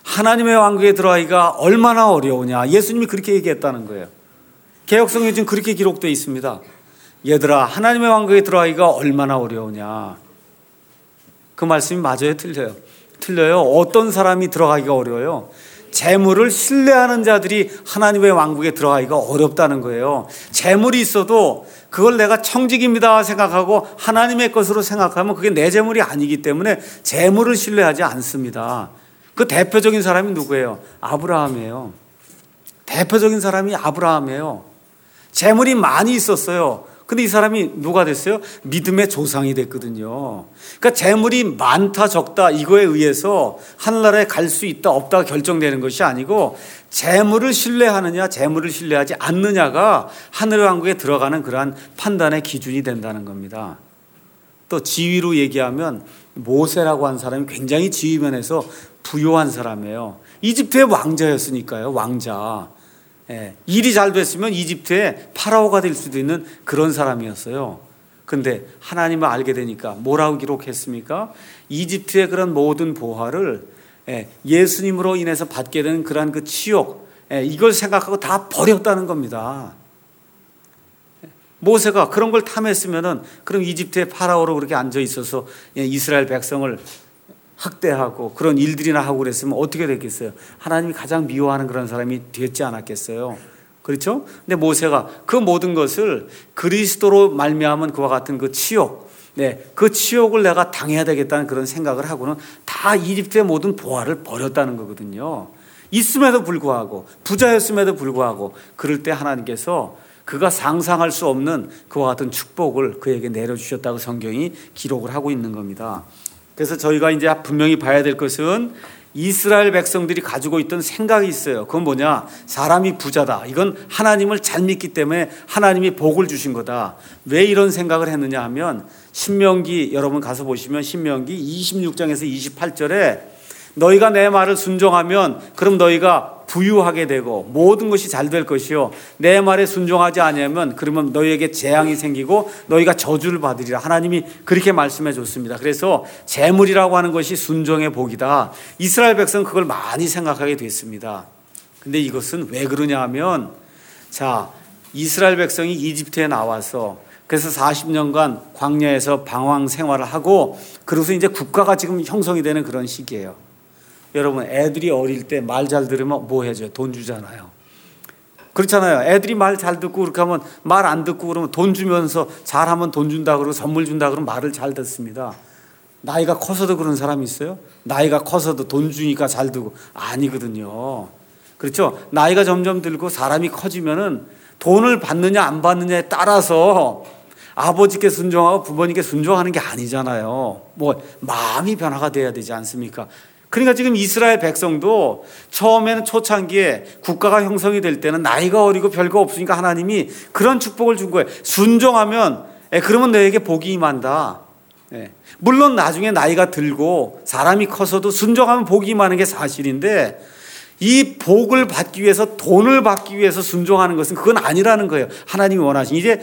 하나님의 왕국에 들어가기가 얼마나 어려우냐. 예수님이 그렇게 얘기했다는 거예요. 개역성경에 지금 그렇게 기록되어 있습니다. 얘들아, 하나님의 왕국에 들어가기가 얼마나 어려우냐. 그 말씀이 맞아요, 틀려요? 틀려요. 어떤 사람이 들어가기가 어려워요? 재물을 신뢰하는 자들이 하나님의 왕국에 들어가기가 어렵다는 거예요. 재물이 있어도 그걸 내가 청직입니다 생각하고 하나님의 것으로 생각하면 그게 내 재물이 아니기 때문에 재물을 신뢰하지 않습니다. 그 대표적인 사람이 누구예요? 아브라함이에요. 대표적인 사람이 아브라함이에요. 재물이 많이 있었어요. 근데 이 사람이 누가 됐어요? 믿음의 조상이 됐거든요. 그러니까 재물이 많다 적다 이거에 의해서 하늘나라에 갈 수 있다 없다가 결정되는 것이 아니고 재물을 신뢰하느냐 재물을 신뢰하지 않느냐가 하늘 왕국에 들어가는 그러한 판단의 기준이 된다는 겁니다. 또 지위로 얘기하면 모세라고 하는 사람이 굉장히 지위 면에서 부유한 사람이에요. 이집트의 왕자였으니까요. 왕자. 일이 잘 됐으면 이집트의 파라오가 될 수도 있는 그런 사람이었어요. 근데 하나님을 알게 되니까 뭐라고 기록했습니까? 이집트의 그런 모든 보화를 예수님으로 인해서 받게 되는 그러한 그 치욕, 이걸 생각하고 다 버렸다는 겁니다. 모세가 그런 걸 탐했으면은 그럼 이집트의 파라오로 그렇게 앉아 있어서 이스라엘 백성을 학대하고 그런 일들이나 하고 그랬으면 어떻게 됐겠어요? 하나님이 가장 미워하는 그런 사람이 됐지 않았겠어요? 그렇죠? 근데 모세가 그 모든 것을 그리스도로 말미암은 그와 같은 그 치욕, 그 치욕을 내가 당해야 되겠다는 그런 생각을 하고는 다 이집트의 모든 보화를 버렸다는 거거든요. 있음에도 불구하고 부자였음에도 불구하고 그럴 때 하나님께서 그가 상상할 수 없는 그와 같은 축복을 그에게 내려주셨다고 성경이 기록을 하고 있는 겁니다. 그래서 저희가 이제 분명히 봐야 될 것은 이스라엘 백성들이 가지고 있던 생각이 있어요. 그건 뭐냐? 사람이 부자다. 이건 하나님을 잘 믿기 때문에 하나님이 복을 주신 거다. 왜 이런 생각을 했느냐 하면 신명기 여러분 가서 보시면 신명기 26장에서 28절에 너희가 내 말을 순종하면 그럼 너희가 부유하게 되고 모든 것이 잘 될 것이요 내 말에 순종하지 않으면 그러면 너희에게 재앙이 생기고 너희가 저주를 받으리라. 하나님이 그렇게 말씀해 줬습니다. 그래서 재물이라고 하는 것이 순종의 복이다. 이스라엘 백성은 그걸 많이 생각하게 됐습니다. 근데 이것은 왜 그러냐 하면 자, 이스라엘 백성이 이집트에 나와서 그래서 40년간 광야에서 방황 생활을 하고 그래서 이제 국가가 지금 형성이 되는 그런 시기예요. 여러분 애들이 어릴 때 말 잘 들으면 뭐 해줘요? 돈 주잖아요. 그렇잖아요. 애들이 말 잘 듣고 그렇게 하면 말 안 듣고 그러면 돈 주면서 잘하면 돈 준다 그러고 선물 준다 그러면 말을 잘 듣습니다. 나이가 커서도 그런 사람이 있어요? 나이가 커서도 돈 주니까 잘 듣고 아니거든요. 그렇죠? 나이가 점점 들고 사람이 커지면은 돈을 받느냐 안 받느냐에 따라서 아버지께 순종하고 부모님께 순종하는 게 아니잖아요. 뭐 마음이 변화가 돼야 되지 않습니까? 그러니까 지금 이스라엘 백성도 처음에는 초창기에 국가가 형성이 될 때는 나이가 어리고 별거 없으니까 하나님이 그런 축복을 준 거예요. 순종하면 그러면 너에게 복이 임한다. 물론 나중에 나이가 들고 사람이 커서도 순종하면 복이 임하는 게 사실인데 이 복을 받기 위해서 돈을 받기 위해서 순종하는 것은 그건 아니라는 거예요. 하나님이 원하신 이제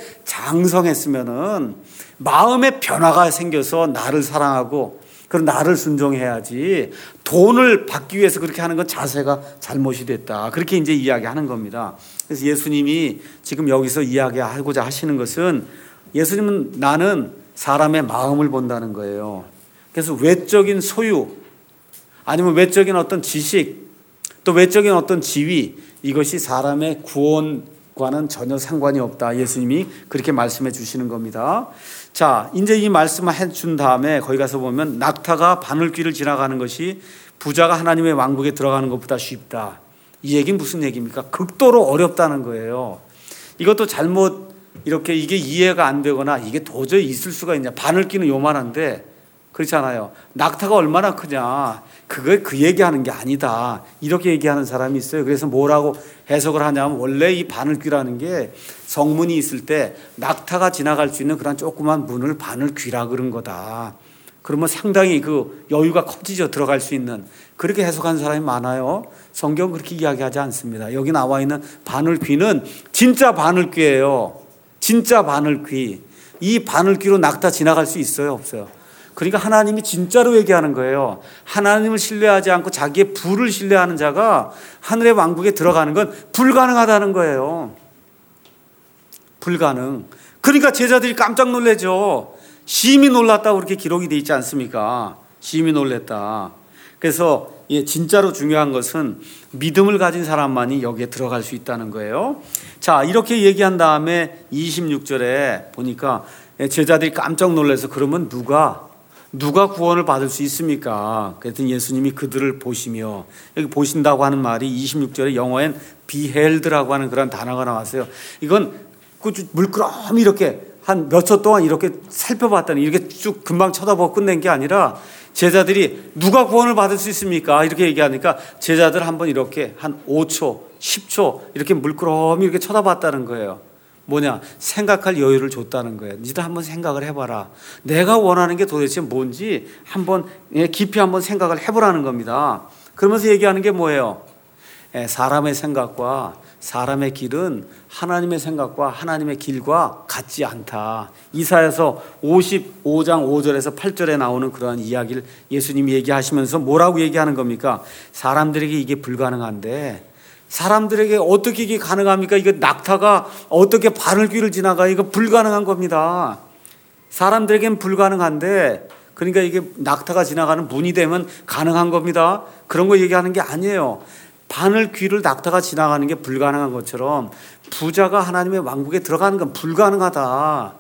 장성했으면은 마음의 변화가 생겨서 나를 사랑하고 그럼 나를 순종해야지 돈을 받기 위해서 그렇게 하는 건 자세가 잘못이 됐다. 그렇게 이제 이야기하는 겁니다. 그래서 예수님이 지금 여기서 이야기하고자 하시는 것은 예수님은 나는 사람의 마음을 본다는 거예요. 그래서 외적인 소유 아니면 외적인 어떤 지식 또 외적인 어떤 지위 이것이 사람의 구원과는 전혀 상관이 없다. 예수님이 그렇게 말씀해 주시는 겁니다. 자, 이제 이 말씀을 해준 다음에 거기 가서 보면 낙타가 바늘귀를 지나가는 것이 부자가 하나님의 왕국에 들어가는 것보다 쉽다. 이 얘기는 무슨 얘기입니까? 극도로 어렵다는 거예요. 이것도 잘못 이렇게 이게 이해가 안 되거나 이게 도저히 있을 수가 있냐. 바늘귀는 요만한데 그렇잖아요. 낙타가 얼마나 크냐. 그걸 그 얘기하는 게 아니다. 이렇게 얘기하는 사람이 있어요. 그래서 뭐라고 해석을 하냐면 원래 이 바늘귀라는 게 성문이 있을 때 낙타가 지나갈 수 있는 그런 조그만 문을 바늘귀라 그런 거다. 그러면 상당히 그 여유가 커지죠. 들어갈 수 있는. 그렇게 해석한 사람이 많아요. 성경은 그렇게 이야기하지 않습니다. 여기 나와 있는 바늘귀는 진짜 바늘귀예요. 진짜 바늘귀. 이 바늘귀로 낙타 지나갈 수 있어요? 없어요? 그러니까 하나님이 진짜로 얘기하는 거예요. 하나님을 신뢰하지 않고 자기의 부를 신뢰하는 자가 하늘의 왕국에 들어가는 건 불가능하다는 거예요. 불가능. 그러니까 제자들이 깜짝 놀라죠. 심히 놀랐다고 그렇게 기록이 되어 있지 않습니까? 심히 놀랐다. 그래서 진짜로 중요한 것은 믿음을 가진 사람만이 여기에 들어갈 수 있다는 거예요. 자, 이렇게 얘기한 다음에 26절에 보니까 제자들이 깜짝 놀라서 그러면 누가 구원을 받을 수 있습니까? 그랬더니 예수님이 그들을 보시며, 여기 보신다고 하는 말이 26절에 영어엔 beheld라고 하는 그런 단어가 나왔어요. 이건 물끄러미 이렇게 한 몇 초 동안 이렇게 살펴봤더니 이렇게 쭉 금방 쳐다보고 끝낸 게 아니라 제자들이 누가 구원을 받을 수 있습니까? 이렇게 얘기하니까 제자들 한번 이렇게 한 5초, 10초 이렇게 물끄러미 이렇게 쳐다봤다는 거예요. 뭐냐? 생각할 여유를 줬다는 거예요. 니들 한번 생각을 해봐라. 내가 원하는 게 도대체 뭔지 한번 깊이 한번 생각을 해보라는 겁니다. 그러면서 얘기하는 게 뭐예요? 사람의 생각과 사람의 길은 하나님의 생각과 하나님의 길과 같지 않다. 이사야서 55장 5절에서 8절에 나오는 그러한 이야기를 예수님이 얘기하시면서 뭐라고 얘기하는 겁니까? 사람들에게 이게 불가능한데 사람들에게 어떻게 이게 가능합니까? 이거 낙타가 어떻게 바늘귀를 지나가? 이거 불가능한 겁니다. 사람들에겐 불가능한데 그러니까 이게 낙타가 지나가는 문이 되면 가능한 겁니다. 그런 거 얘기하는 게 아니에요. 바늘귀를 낙타가 지나가는 게 불가능한 것처럼 부자가 하나님의 왕국에 들어가는 건 불가능하다.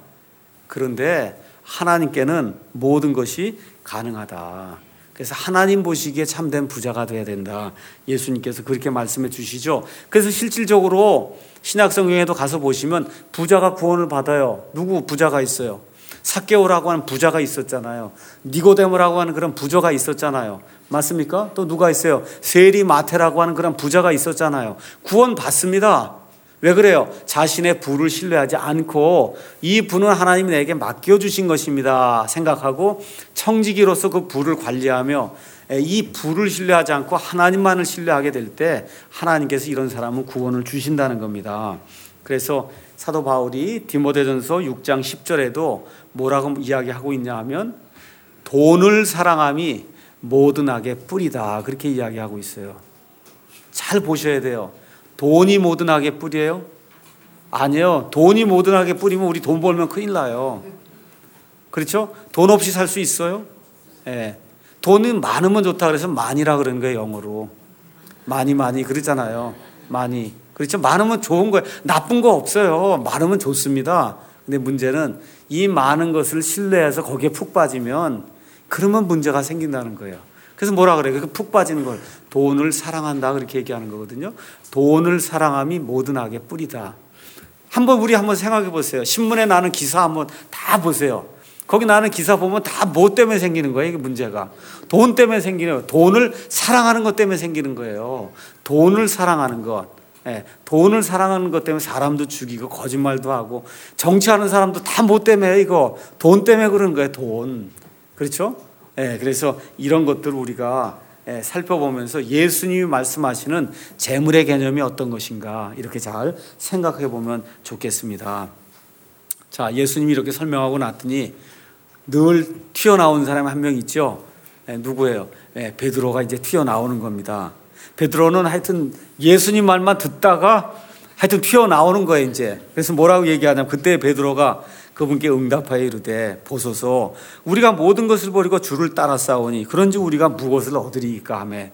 그런데 하나님께는 모든 것이 가능하다. 그래서 하나님 보시기에 참된 부자가 돼야 된다. 예수님께서 그렇게 말씀해 주시죠. 그래서 실질적으로 신약성경에도 가서 보시면 부자가 구원을 받아요. 누구 부자가 있어요? 삭개오라고 하는 부자가 있었잖아요. 니고데모라고 하는 그런 부자가 있었잖아요. 맞습니까? 또 누가 있어요? 세리 마테라고 하는 그런 부자가 있었잖아요. 구원 받습니다. 왜 그래요? 자신의 부를 신뢰하지 않고 이 부는 하나님이 내게 맡겨주신 것입니다 생각하고 청지기로서 그 부를 관리하며 이 부를 신뢰하지 않고 하나님만을 신뢰하게 될 때 하나님께서 이런 사람은 구원을 주신다는 겁니다. 그래서 사도 바울이 디모데전서 6장 10절에도 뭐라고 이야기하고 있냐 하면 돈을 사랑함이 모든 악의 뿌리다. 그렇게 이야기하고 있어요. 잘 보셔야 돼요. 돈이 모든 악의 뿌리예요? 아니에요. 돈이 모든 악의 뿌리면 우리 돈 벌면 큰일 나요. 그렇죠? 돈 없이 살 수 있어요? 예. 돈이 많으면 좋다 그래서 많이라 그러는 거예요. 영어로. 많이 그러잖아요. 많이. 그렇죠? 많으면 좋은 거예요. 나쁜 거 없어요. 많으면 좋습니다. 근데 문제는 이 많은 것을 신뢰해서 거기에 푹 빠지면 그러면 문제가 생긴다는 거예요. 그래서 뭐라 그래요? 푹 빠지는 걸 돈을 사랑한다 그렇게 얘기하는 거거든요. 돈을 사랑함이 모든 악의 뿌리다. 우리 한번 생각해 보세요. 신문에 나는 기사 한번 다 보세요. 거기 나는 기사 보면 다 뭐 때문에 생기는 거예요? 이게 문제가. 돈 때문에 생기는 거예요. 돈을 사랑하는 것 때문에 생기는 거예요. 돈을 사랑하는 것. 돈을 사랑하는 것 때문에 사람도 죽이고 거짓말도 하고 정치하는 사람도 다 뭐 때문에 이거 돈 때문에 그러는 거예요. 돈. 그렇죠? 그래서 이런 것들을 우리가 살펴보면서 예수님이 말씀하시는 재물의 개념이 어떤 것인가 이렇게 잘 생각해 보면 좋겠습니다. 자, 예수님이 이렇게 설명하고 났더니 늘 튀어나온 사람이 한 명 있죠. 누구예요? 베드로가 이제 튀어나오는 겁니다. 베드로는 하여튼 예수님 말만 듣다가 하여튼 튀어나오는 거예요 이제. 그래서 뭐라고 얘기하냐면 그때 베드로가 그분께 응답하여 이르되 보소서 우리가 모든 것을 버리고 주를 따라 싸우니 그런지 우리가 무엇을 얻으리이까 하며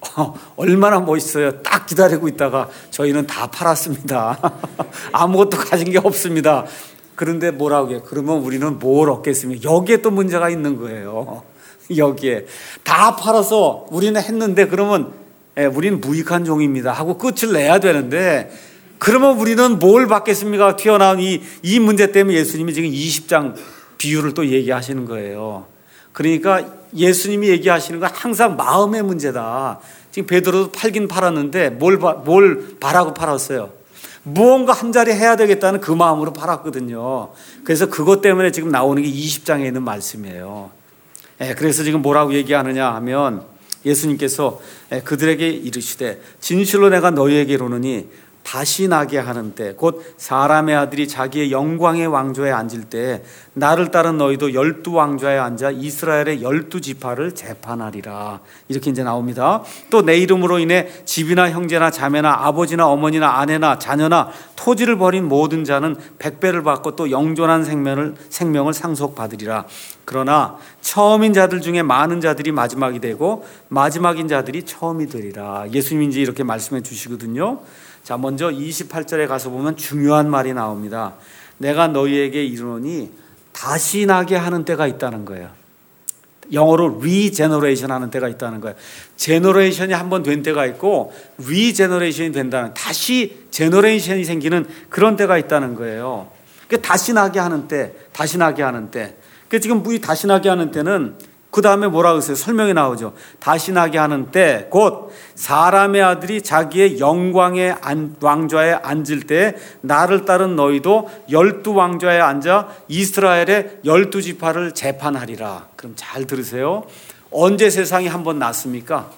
얼마나 멋있어요. 딱 기다리고 있다가 저희는 다 팔았습니다. 아무것도 가진 게 없습니다. 그런데 뭐라고 해요? 그러면 우리는 뭘 얻겠습니까? 여기에 또 문제가 있는 거예요. 여기에 다 팔아서 우리는 했는데 그러면 우리는 무익한 종입니다 하고 끝을 내야 되는데 그러면 우리는 뭘 받겠습니까? 튀어나온 이 문제 때문에 예수님이 지금 20장 비유를 또 얘기하시는 거예요. 그러니까 예수님이 얘기하시는 건 항상 마음의 문제다. 지금 베드로도 팔긴 팔았는데 뭘 바라고 팔았어요? 무언가 한 자리 해야 되겠다는 그 마음으로 팔았거든요. 그래서 그것 때문에 지금 나오는 게 20장에 있는 말씀이에요. 그래서 지금 뭐라고 얘기하느냐 하면 예수님께서 그들에게 이르시되 진실로 내가 너희에게 이르노니 다시 나게 하는 때 곧 사람의 아들이 자기의 영광의 왕좌에 앉을 때 나를 따른 너희도 12왕좌에 앉아 이스라엘의 12지파를 재판하리라. 이렇게 이제 나옵니다. 또 내 이름으로 인해 집이나 형제나 자매나 아버지나 어머니나 아내나 자녀나 토지를 벌인 모든 자는 100배를 받고 또 영존한 생명을 상속받으리라. 그러나 처음인 자들 중에 많은 자들이 마지막이 되고 마지막인 자들이 처음이 되리라. 예수님이 이제 이렇게 말씀해 주시거든요. 자, 먼저 28절에 가서 보면 중요한 말이 나옵니다. 내가 너희에게 이르노니 다시 나게 하는 때가 있다는 거예요. 영어로 리제너레이션 하는 때가 있다는 거예요. 제너레이션이 한 번 된 때가 있고 리제너레이션이 된다는, 다시 제너레이션이 생기는 그런 때가 있다는 거예요. 다시 나게 하는 때, 다시 나게 하는 때. 지금 이 다시 나게 하는 때는 그 다음에 뭐라고 했어요? 설명이 나오죠. 다시 나게 하는 때 곧 사람의 아들이 자기의 영광의 왕좌에 앉을 때 나를 따른 너희도 12왕좌에 앉아 이스라엘의 12지파를 재판하리라. 그럼 잘 들으세요. 언제 세상이 한번 났습니까?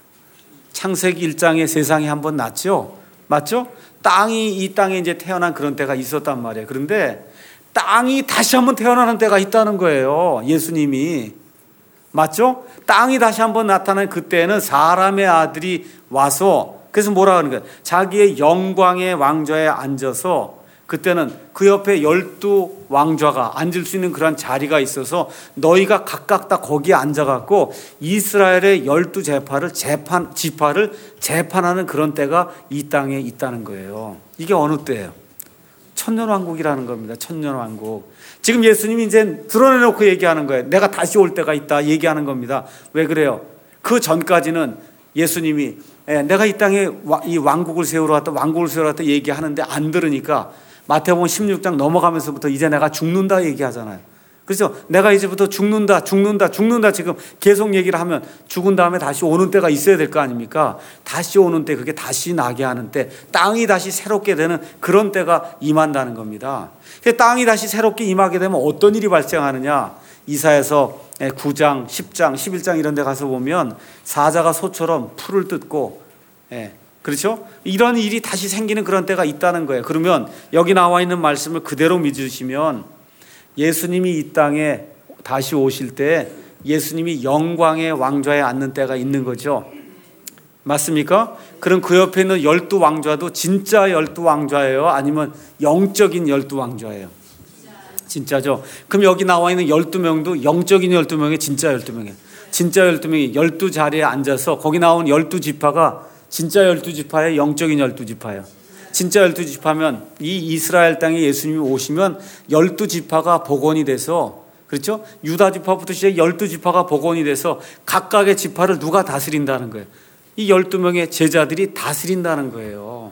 창세기 1장에 세상이 한번 났죠? 맞죠? 이 땅에 이제 태어난 그런 때가 있었단 말이에요. 그런데 땅이 다시 한번 태어나는 때가 있다는 거예요. 예수님이. 맞죠? 땅이 다시 한번 나타나는 그때는 사람의 아들이 와서, 그래서 뭐라 하는 거예요? 자기의 영광의 왕좌에 앉아서, 그때는 그 옆에 12왕좌가 앉을 수 있는 그런 자리가 있어서 너희가 각각 다 거기에 앉아갖고 이스라엘의 12지파를 재판하는 그런 때가 이 땅에 있다는 거예요. 이게 어느 때예요? 천년왕국이라는 겁니다. 천년왕국. 지금 예수님이 이제 드러내놓고 얘기하는 거예요. 내가 다시 올 때가 있다 얘기하는 겁니다. 왜 그래요? 그 전까지는 예수님이 내가 이 땅에 이 왕국을 세우러 왔다 얘기하는데 안 들으니까 마태복음 16장 넘어가면서부터 이제 내가 죽는다 얘기하잖아요. 그래서 내가 이제부터 죽는다 지금 계속 얘기를 하면 죽은 다음에 다시 오는 때가 있어야 될 거 아닙니까? 다시 오는 때, 그게 다시 나게 하는 때, 땅이 다시 새롭게 되는 그런 때가 임한다는 겁니다. 땅이 다시 새롭게 임하게 되면 어떤 일이 발생하느냐? 이사야서 9장, 10장, 11장 이런 데 가서 보면 사자가 소처럼 풀을 뜯고, 그렇죠? 이런 일이 다시 생기는 그런 때가 있다는 거예요. 그러면 여기 나와 있는 말씀을 그대로 믿으시면 예수님이 이 땅에 다시 오실 때 예수님이 영광의 왕좌에 앉는 때가 있는 거죠. 맞습니까? 그럼 그 옆에 있는 12왕좌도 진짜 12왕좌예요? 아니면 영적인 12왕좌예요? 진짜죠. 그럼 여기 나와 있는 12명도 영적인 12명이에요? 진짜 12명이에요? 진짜 12명이 12자리에 앉아서 거기 나온 12지파가 진짜 12지파예요? 영적인 12지파예요? 진짜 12지파면 이 이스라엘 땅에 예수님이 오시면 12지파가 복원이 돼서, 그렇죠? 유다 지파부터 시작해 12지파가 복원이 돼서 각각의 지파를 누가 다스린다는 거예요? 이 12명의 제자들이 다스린다는 거예요.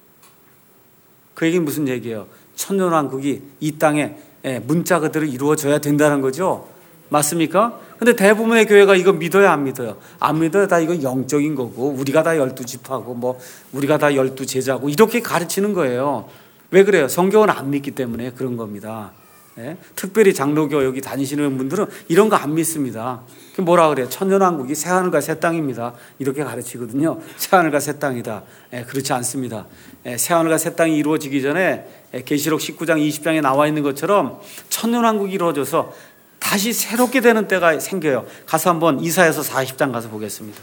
그 얘기는 무슨 얘기예요? 천년왕국이 이 땅에 문자 그대로 이루어져야 된다는 거죠. 맞습니까? 근데 대부분의 교회가 이거 믿어요, 안 믿어요? 안 믿어요. 다 이거 영적인 거고 우리가 다 12지파고 뭐 우리가 다 12제자고 이렇게 가르치는 거예요. 왜 그래요? 성경은 안 믿기 때문에 그런 겁니다. 특별히 장로교 여기 다니시는 분들은 이런 거 안 믿습니다. 뭐라 그래요? 천년왕국이 새하늘과 새 땅입니다. 이렇게 가르치거든요. 새하늘과 새 땅이다. 그렇지 않습니다. 새하늘과 새 땅이 이루어지기 전에 계시록 19장 20장에 나와 있는 것처럼 천년왕국이 이루어져서 다시 새롭게 되는 때가 생겨요. 가서 한번 이사야서 40장 가서 보겠습니다.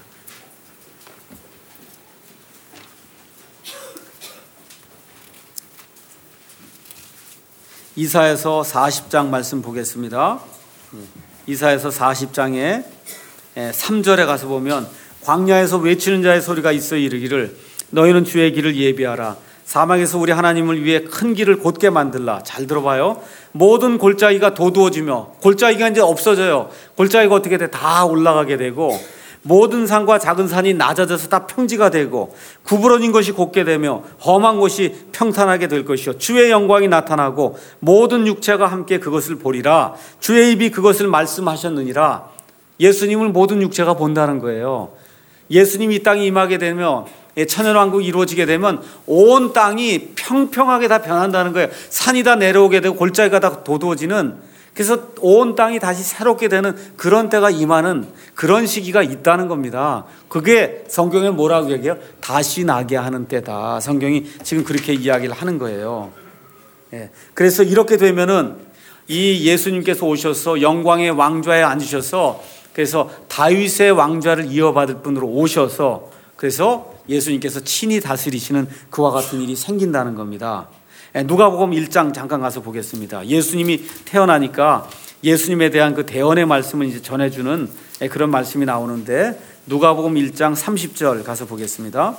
이사야서 40장 말씀 보겠습니다. 이사야서 40장에 3절에 가서 보면 광야에서 외치는 자의 소리가 있어 이르기를 너희는 주의 길을 예비하라. 사막에서 우리 하나님을 위해 큰 길을 곧게 만들라. 잘 들어봐요. 모든 골짜기가 도두어지며, 골짜기가 이제 없어져요. 골짜기가 어떻게 돼? 다 올라가게 되고, 모든 산과 작은 산이 낮아져서 다 평지가 되고, 구부러진 것이 곧게 되며 험한 곳이 평탄하게 될 것이요 주의 영광이 나타나고 모든 육체가 함께 그것을 보리라. 주의 입이 그것을 말씀하셨느니라. 예수님을 모든 육체가 본다는 거예요. 예수님이 이 땅에 임하게 되면, 천연왕국이 이루어지게 되면 온 땅이 평평하게 다 변한다는 거예요. 산이 다 내려오게 되고 골짜기가 다 도두어지는, 그래서 온 땅이 다시 새롭게 되는 그런 때가 임하는 그런 시기가 있다는 겁니다. 그게 성경에 뭐라고 얘기해요? 다시 나게 하는 때다. 성경이 지금 그렇게 이야기를 하는 거예요. 그래서 이렇게 되면은 이 예수님께서 오셔서 영광의 왕좌에 앉으셔서 그래서 다윗의 왕좌를 이어받을 분으로 오셔서 그래서 예수님께서 친히 다스리시는 그와 같은 일이 생긴다는 겁니다. 누가복음 1장 잠깐 가서 보겠습니다. 예수님이 태어나니까 예수님에 대한 그 대언의 말씀을 이제 전해주는 그런 말씀이 나오는데 누가복음 1장 30절 가서 보겠습니다.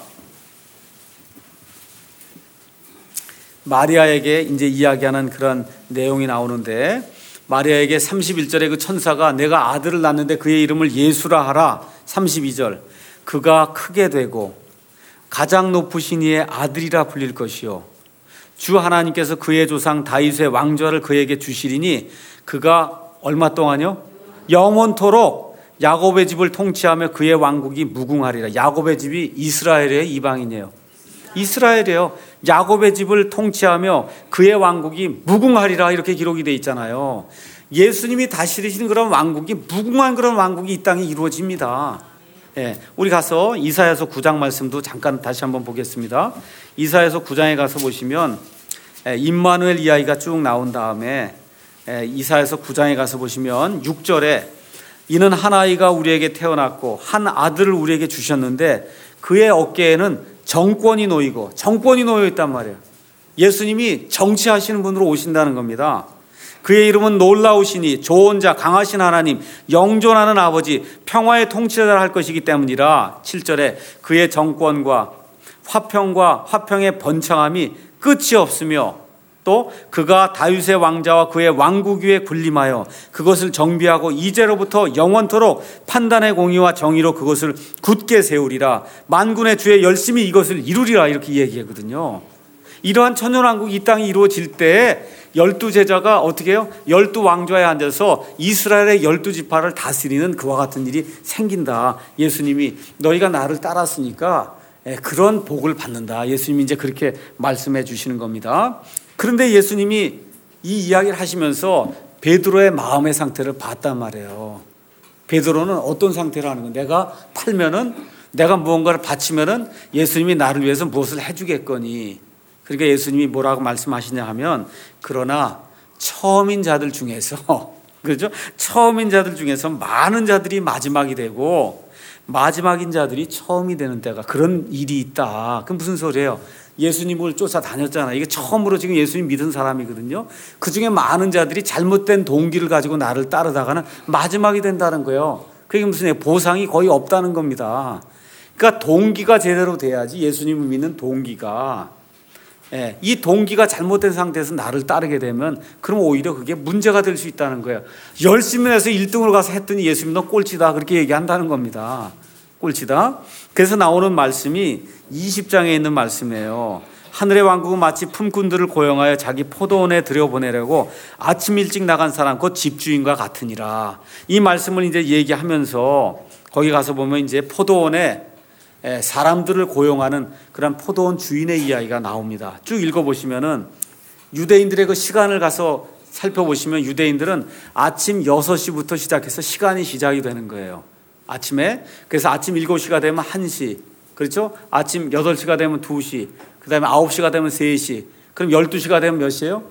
마리아에게 이제 이야기하는 그런 내용이 나오는데 마리아에게 31절에 그 천사가 내가 아들을 낳는데 그의 이름을 예수라 하라. 32절 그가 크게 되고 가장 높으신 이의 아들이라 불릴 것이요 주 하나님께서 그의 조상 다윗의 왕좌를 그에게 주시리니 그가 얼마 동안요? 영원토록 야곱의 집을 통치하며 그의 왕국이 무궁하리라. 야곱의 집이 이스라엘의 이방인이에요. 이스라엘이에요. 야곱의 집을 통치하며 그의 왕국이 무궁하리라 이렇게 기록이 되어 있잖아요. 예수님이 다스리시는 그런 왕국이 무궁한 그런 왕국이 이 땅에 이루어집니다. 예, 우리 가서 이사야서 9장 말씀도 잠깐 다시 한번 보겠습니다. 이사야서 9장에 가서 보시면 임마누엘 이야기가 쭉 나온 다음에 이사야서 9장에 가서 보시면 6절에 이는 한 아이가 우리에게 태어났고 한 아들을 우리에게 주셨는데 그의 어깨에는 정권이 놓여 있단 말이에요. 예수님이 정치하시는 분으로 오신다는 겁니다. 그의 이름은 놀라우시니 좋은 자 강하신 하나님 영존하는 아버지 평화의 통치자를 할 것이기 때문이라. 7절에 그의 정권과 화평의 번창함이 끝이 없으며 또 그가 다윗의 왕자와 그의 왕국 위에 군림하여 그것을 정비하고 이제로부터 영원토록 판단의 공의와 정의로 그것을 굳게 세우리라. 만군의 주에 열심히 이것을 이루리라 이렇게 얘기하거든요. 이러한 천년왕국이 이 땅에 이루어질 때 12제자가 어떻게 해요? 12왕좌에 앉아서 이스라엘의 12지파를 다스리는 그와 같은 일이 생긴다. 예수님이 너희가 나를 따랐으니까 그런 복을 받는다. 예수님이 이제 그렇게 말씀해 주시는 겁니다. 그런데 예수님이 이 이야기를 하시면서 베드로의 마음의 상태를 봤단 말이에요. 베드로는 어떤 상태라는 거예요? 내가 팔면은 내가 무언가를 바치면은 예수님이 나를 위해서 무엇을 해주겠거니. 그러니까 예수님이 뭐라고 말씀하시냐 하면 그러나 처음인 자들 중에서 그렇죠? 처음인 자들 중에서 많은 자들이 마지막이 되고 마지막인 자들이 처음이 되는 때가 그런 일이 있다. 그럼 무슨 소리예요? 예수님을 쫓아다녔잖아요. 이게 처음으로 지금 예수님 믿은 사람이거든요. 그중에 많은 자들이 잘못된 동기를 가지고 나를 따르다가는 마지막이 된다는 거예요. 그게 무슨 보상이 거의 없다는 겁니다. 그러니까 동기가 제대로 돼야지. 예수님을 믿는 동기가 이 동기가 잘못된 상태에서 나를 따르게 되면 그럼 오히려 그게 문제가 될 수 있다는 거예요. 열심히 해서 1등으로 가서 했더니 예수님 너 꼴찌다 그렇게 얘기한다는 겁니다. 꼴찌다. 그래서 나오는 말씀이 20장에 있는 말씀이에요. 하늘의 왕국은 마치 품꾼들을 고용하여 자기 포도원에 들여보내려고 아침 일찍 나간 사람 곧 집주인과 같으니라. 이 말씀을 이제 얘기하면서 거기 가서 보면 이제 포도원에 사람들을 고용하는 그런 포도원 주인의 이야기가 나옵니다. 쭉 읽어보시면은 유대인들의 그 시간을 가서 살펴보시면 유대인들은 아침 6시부터 시작해서 시간이 시작이 되는 거예요. 아침에. 그래서 아침 7시가 되면 1시. 그렇죠? 아침 8시가 되면 2시. 그 다음에 9시가 되면 3시. 그럼 12시가 되면 몇 시예요?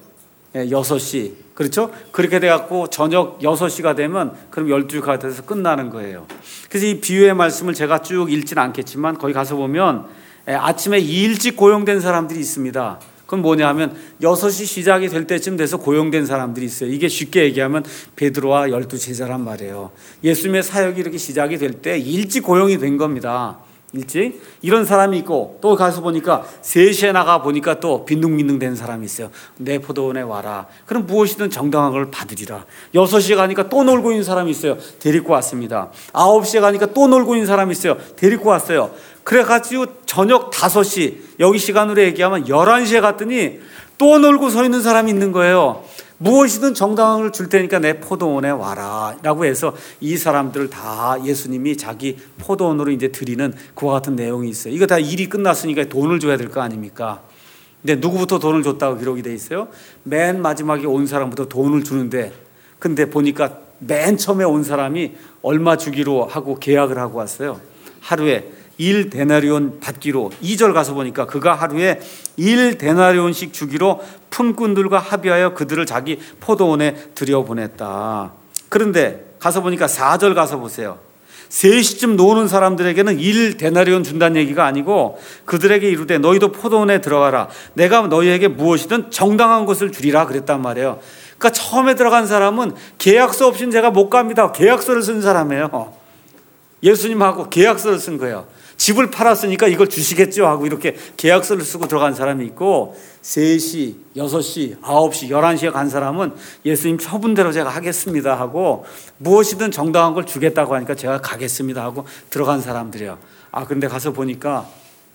6시. 그렇죠? 그렇게 돼갖고 저녁 6시가 되면 그럼 12시가 돼서 끝나는 거예요. 그래서 이 비유의 말씀을 제가 쭉 읽지는 않겠지만 거기 가서 보면 아침에 일찍 고용된 사람들이 있습니다. 그건 뭐냐 하면 6시 시작이 될 때쯤 돼서 고용된 사람들이 있어요. 이게 쉽게 얘기하면 베드로와 12제자란 말이에요. 예수님의 사역이 이렇게 시작이 될 때 일찍 고용이 된 겁니다. 일찍 이런 사람이 있고 또 가서 보니까 3시에 나가 보니까 또 빈둥빈둥 된 사람이 있어요. 내 포도원에 와라. 그럼 무엇이든 정당한 걸 받으리라. 6시에 가니까 또 놀고 있는 사람이 있어요. 데리고 왔습니다. 9시에 가니까 또 놀고 있는 사람이 있어요. 데리고 왔어요. 그래가지고 저녁 5시 여기 시간으로 얘기하면 11시에 갔더니 또 놀고 서 있는 사람이 있는 거예요. 무엇이든 정당한 걸 줄 테니까 내 포도원에 와라 라고 해서 이 사람들을 다 예수님이 자기 포도원으로 이제 드리는 그와 같은 내용이 있어요. 이거 다 일이 끝났으니까 돈을 줘야 될 거 아닙니까? 근데 누구부터 돈을 줬다고 기록이 돼 있어요? 맨 마지막에 온 사람부터 돈을 주는데 근데 보니까 맨 처음에 온 사람이 얼마 주기로 하고 계약을 하고 왔어요. 하루에 1데나리온 받기로 2절 가서 보니까 그가 하루에 1데나리온씩 주기로 품꾼들과 합의하여 그들을 자기 포도원에 들여보냈다. 그런데 가서 보니까 4절 가서 보세요. 3시쯤 노는 사람들에게는 1데나리온 준다는 얘기가 아니고 그들에게 이르되 너희도 포도원에 들어가라. 내가 너희에게 무엇이든 정당한 것을 주리라 그랬단 말이에요. 그러니까 처음에 들어간 사람은 계약서 없이는 제가 못 갑니다. 계약서를 쓴 사람이에요. 예수님하고 계약서를 쓴 거예요. 집을 팔았으니까 이걸 주시겠죠 하고 이렇게 계약서를 쓰고 들어간 사람이 있고 3시, 6시, 9시, 11시에 간 사람은 예수님 처분대로 제가 하겠습니다 하고 무엇이든 정당한 걸 주겠다고 하니까 제가 가겠습니다 하고 들어간 사람들이에요. 그런데 가서 보니까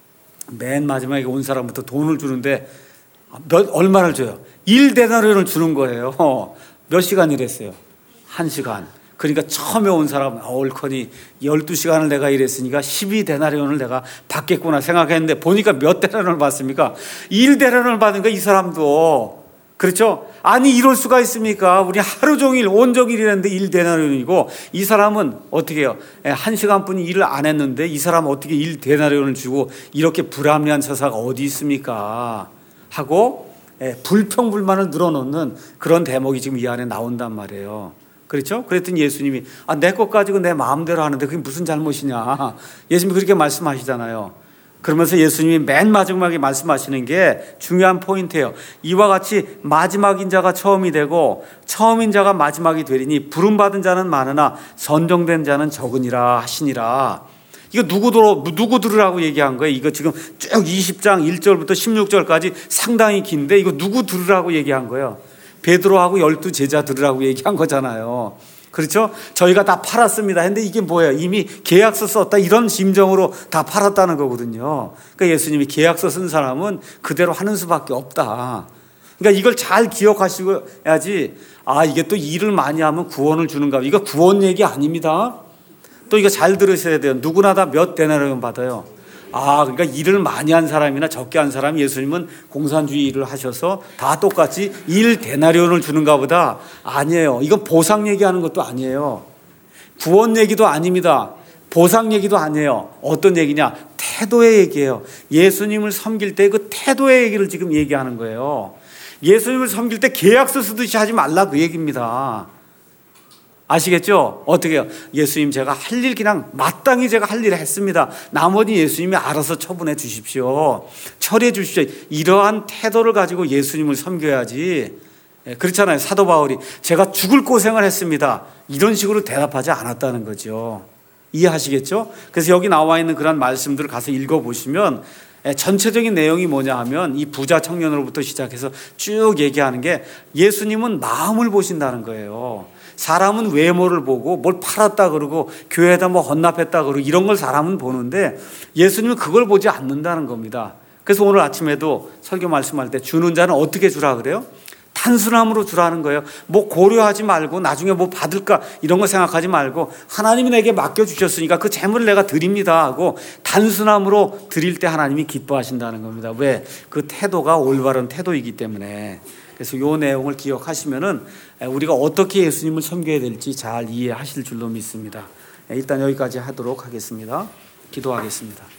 맨 마지막에 온 사람부터 돈을 주는데 얼마를 줘요? 1데나리온을 주는 거예요. 몇 시간 일했어요? 1시간. 그러니까 처음에 온 사람은 옳거니 12시간을 내가 일했으니까 12데나리온을 내가 받겠구나 생각했는데 보니까 몇 데나리온을 받습니까? 1데나리온을 받은 거 이 사람도. 그렇죠? 아니 이럴 수가 있습니까? 우리 하루 종일 온종일 일했는데 1데나리온이고 이 사람은 어떻게 해요? 1시간뿐이 일을 안 했는데 이 사람은 어떻게 1데나리온을 주고 이렇게 불합리한 처사가 어디 있습니까? 하고 불평불만을 늘어놓는 그런 대목이 지금 이 안에 나온단 말이에요. 그렇죠? 그랬더니 예수님이 내 것 가지고 내 마음대로 하는데 그게 무슨 잘못이냐. 예수님이 그렇게 말씀하시잖아요. 그러면서 예수님이 맨 마지막에 말씀하시는 게 중요한 포인트예요. 이와 같이 마지막인 자가 처음이 되고 처음인 자가 마지막이 되리니 부름받은 자는 많으나 선정된 자는 적으니라 하시니라. 이거 누구 들으라고 얘기한 거예요? 이거 지금 쭉 20장 1절부터 16절까지 상당히 긴데 이거 누구 들으라고 얘기한 거예요? 베드로하고 12 제자 들으라고 얘기한 거잖아요. 그렇죠? 저희가 다 팔았습니다. 근데 이게 뭐예요? 이미 계약서 썼다 이런 심정으로 다 팔았다는 거거든요. 그러니까 예수님이 계약서 쓴 사람은 그대로 하는 수밖에 없다. 그러니까 이걸 잘 기억하셔야지 이게 또 일을 많이 하면 구원을 주는가. 이거 구원 얘기 아닙니다. 또 이거 잘 들으셔야 돼요. 누구나 다 몇 데나리온 받아요. 그러니까 일을 많이 한 사람이나 적게 한 사람 예수님은 공산주의 일을 하셔서 다 똑같이 1데나리온을 주는가 보다. 아니에요. 이건 보상 얘기하는 것도 아니에요. 구원 얘기도 아닙니다. 보상 얘기도 아니에요. 어떤 얘기냐? 태도의 얘기예요. 예수님을 섬길 때 그 태도의 얘기를 지금 얘기하는 거예요. 예수님을 섬길 때 계약서 쓰듯이 하지 말라 그 얘기입니다. 아시겠죠? 어떻게 해요? 예수님 제가 할 일 그냥 마땅히 제가 할 일을 했습니다. 나머지 예수님이 알아서 처분해 주십시오. 처리해 주십시오. 이러한 태도를 가지고 예수님을 섬겨야지. 그렇잖아요. 사도 바울이 제가 죽을 고생을 했습니다. 이런 식으로 대답하지 않았다는 거죠. 이해하시겠죠? 그래서 여기 나와 있는 그런 말씀들을 가서 읽어보시면 전체적인 내용이 뭐냐 하면 이 부자 청년으로부터 시작해서 쭉 얘기하는 게 예수님은 마음을 보신다는 거예요. 사람은 외모를 보고 뭘 팔았다 그러고 교회에다 뭐 헌납했다 그러고 이런 걸 사람은 보는데 예수님은 그걸 보지 않는다는 겁니다. 그래서 오늘 아침에도 설교 말씀할 때 주는 자는 어떻게 주라 그래요? 단순함으로 주라는 거예요. 뭐 고려하지 말고 나중에 뭐 받을까 이런 거 생각하지 말고 하나님이 내게 맡겨주셨으니까 그 재물을 내가 드립니다 하고 단순함으로 드릴 때 하나님이 기뻐하신다는 겁니다. 왜? 그 태도가 올바른 태도이기 때문에. 그래서 이 내용을 기억하시면은 우리가 어떻게 예수님을 섬겨야 될지 잘 이해하실 줄로 믿습니다. 일단 여기까지 하도록 하겠습니다. 기도하겠습니다.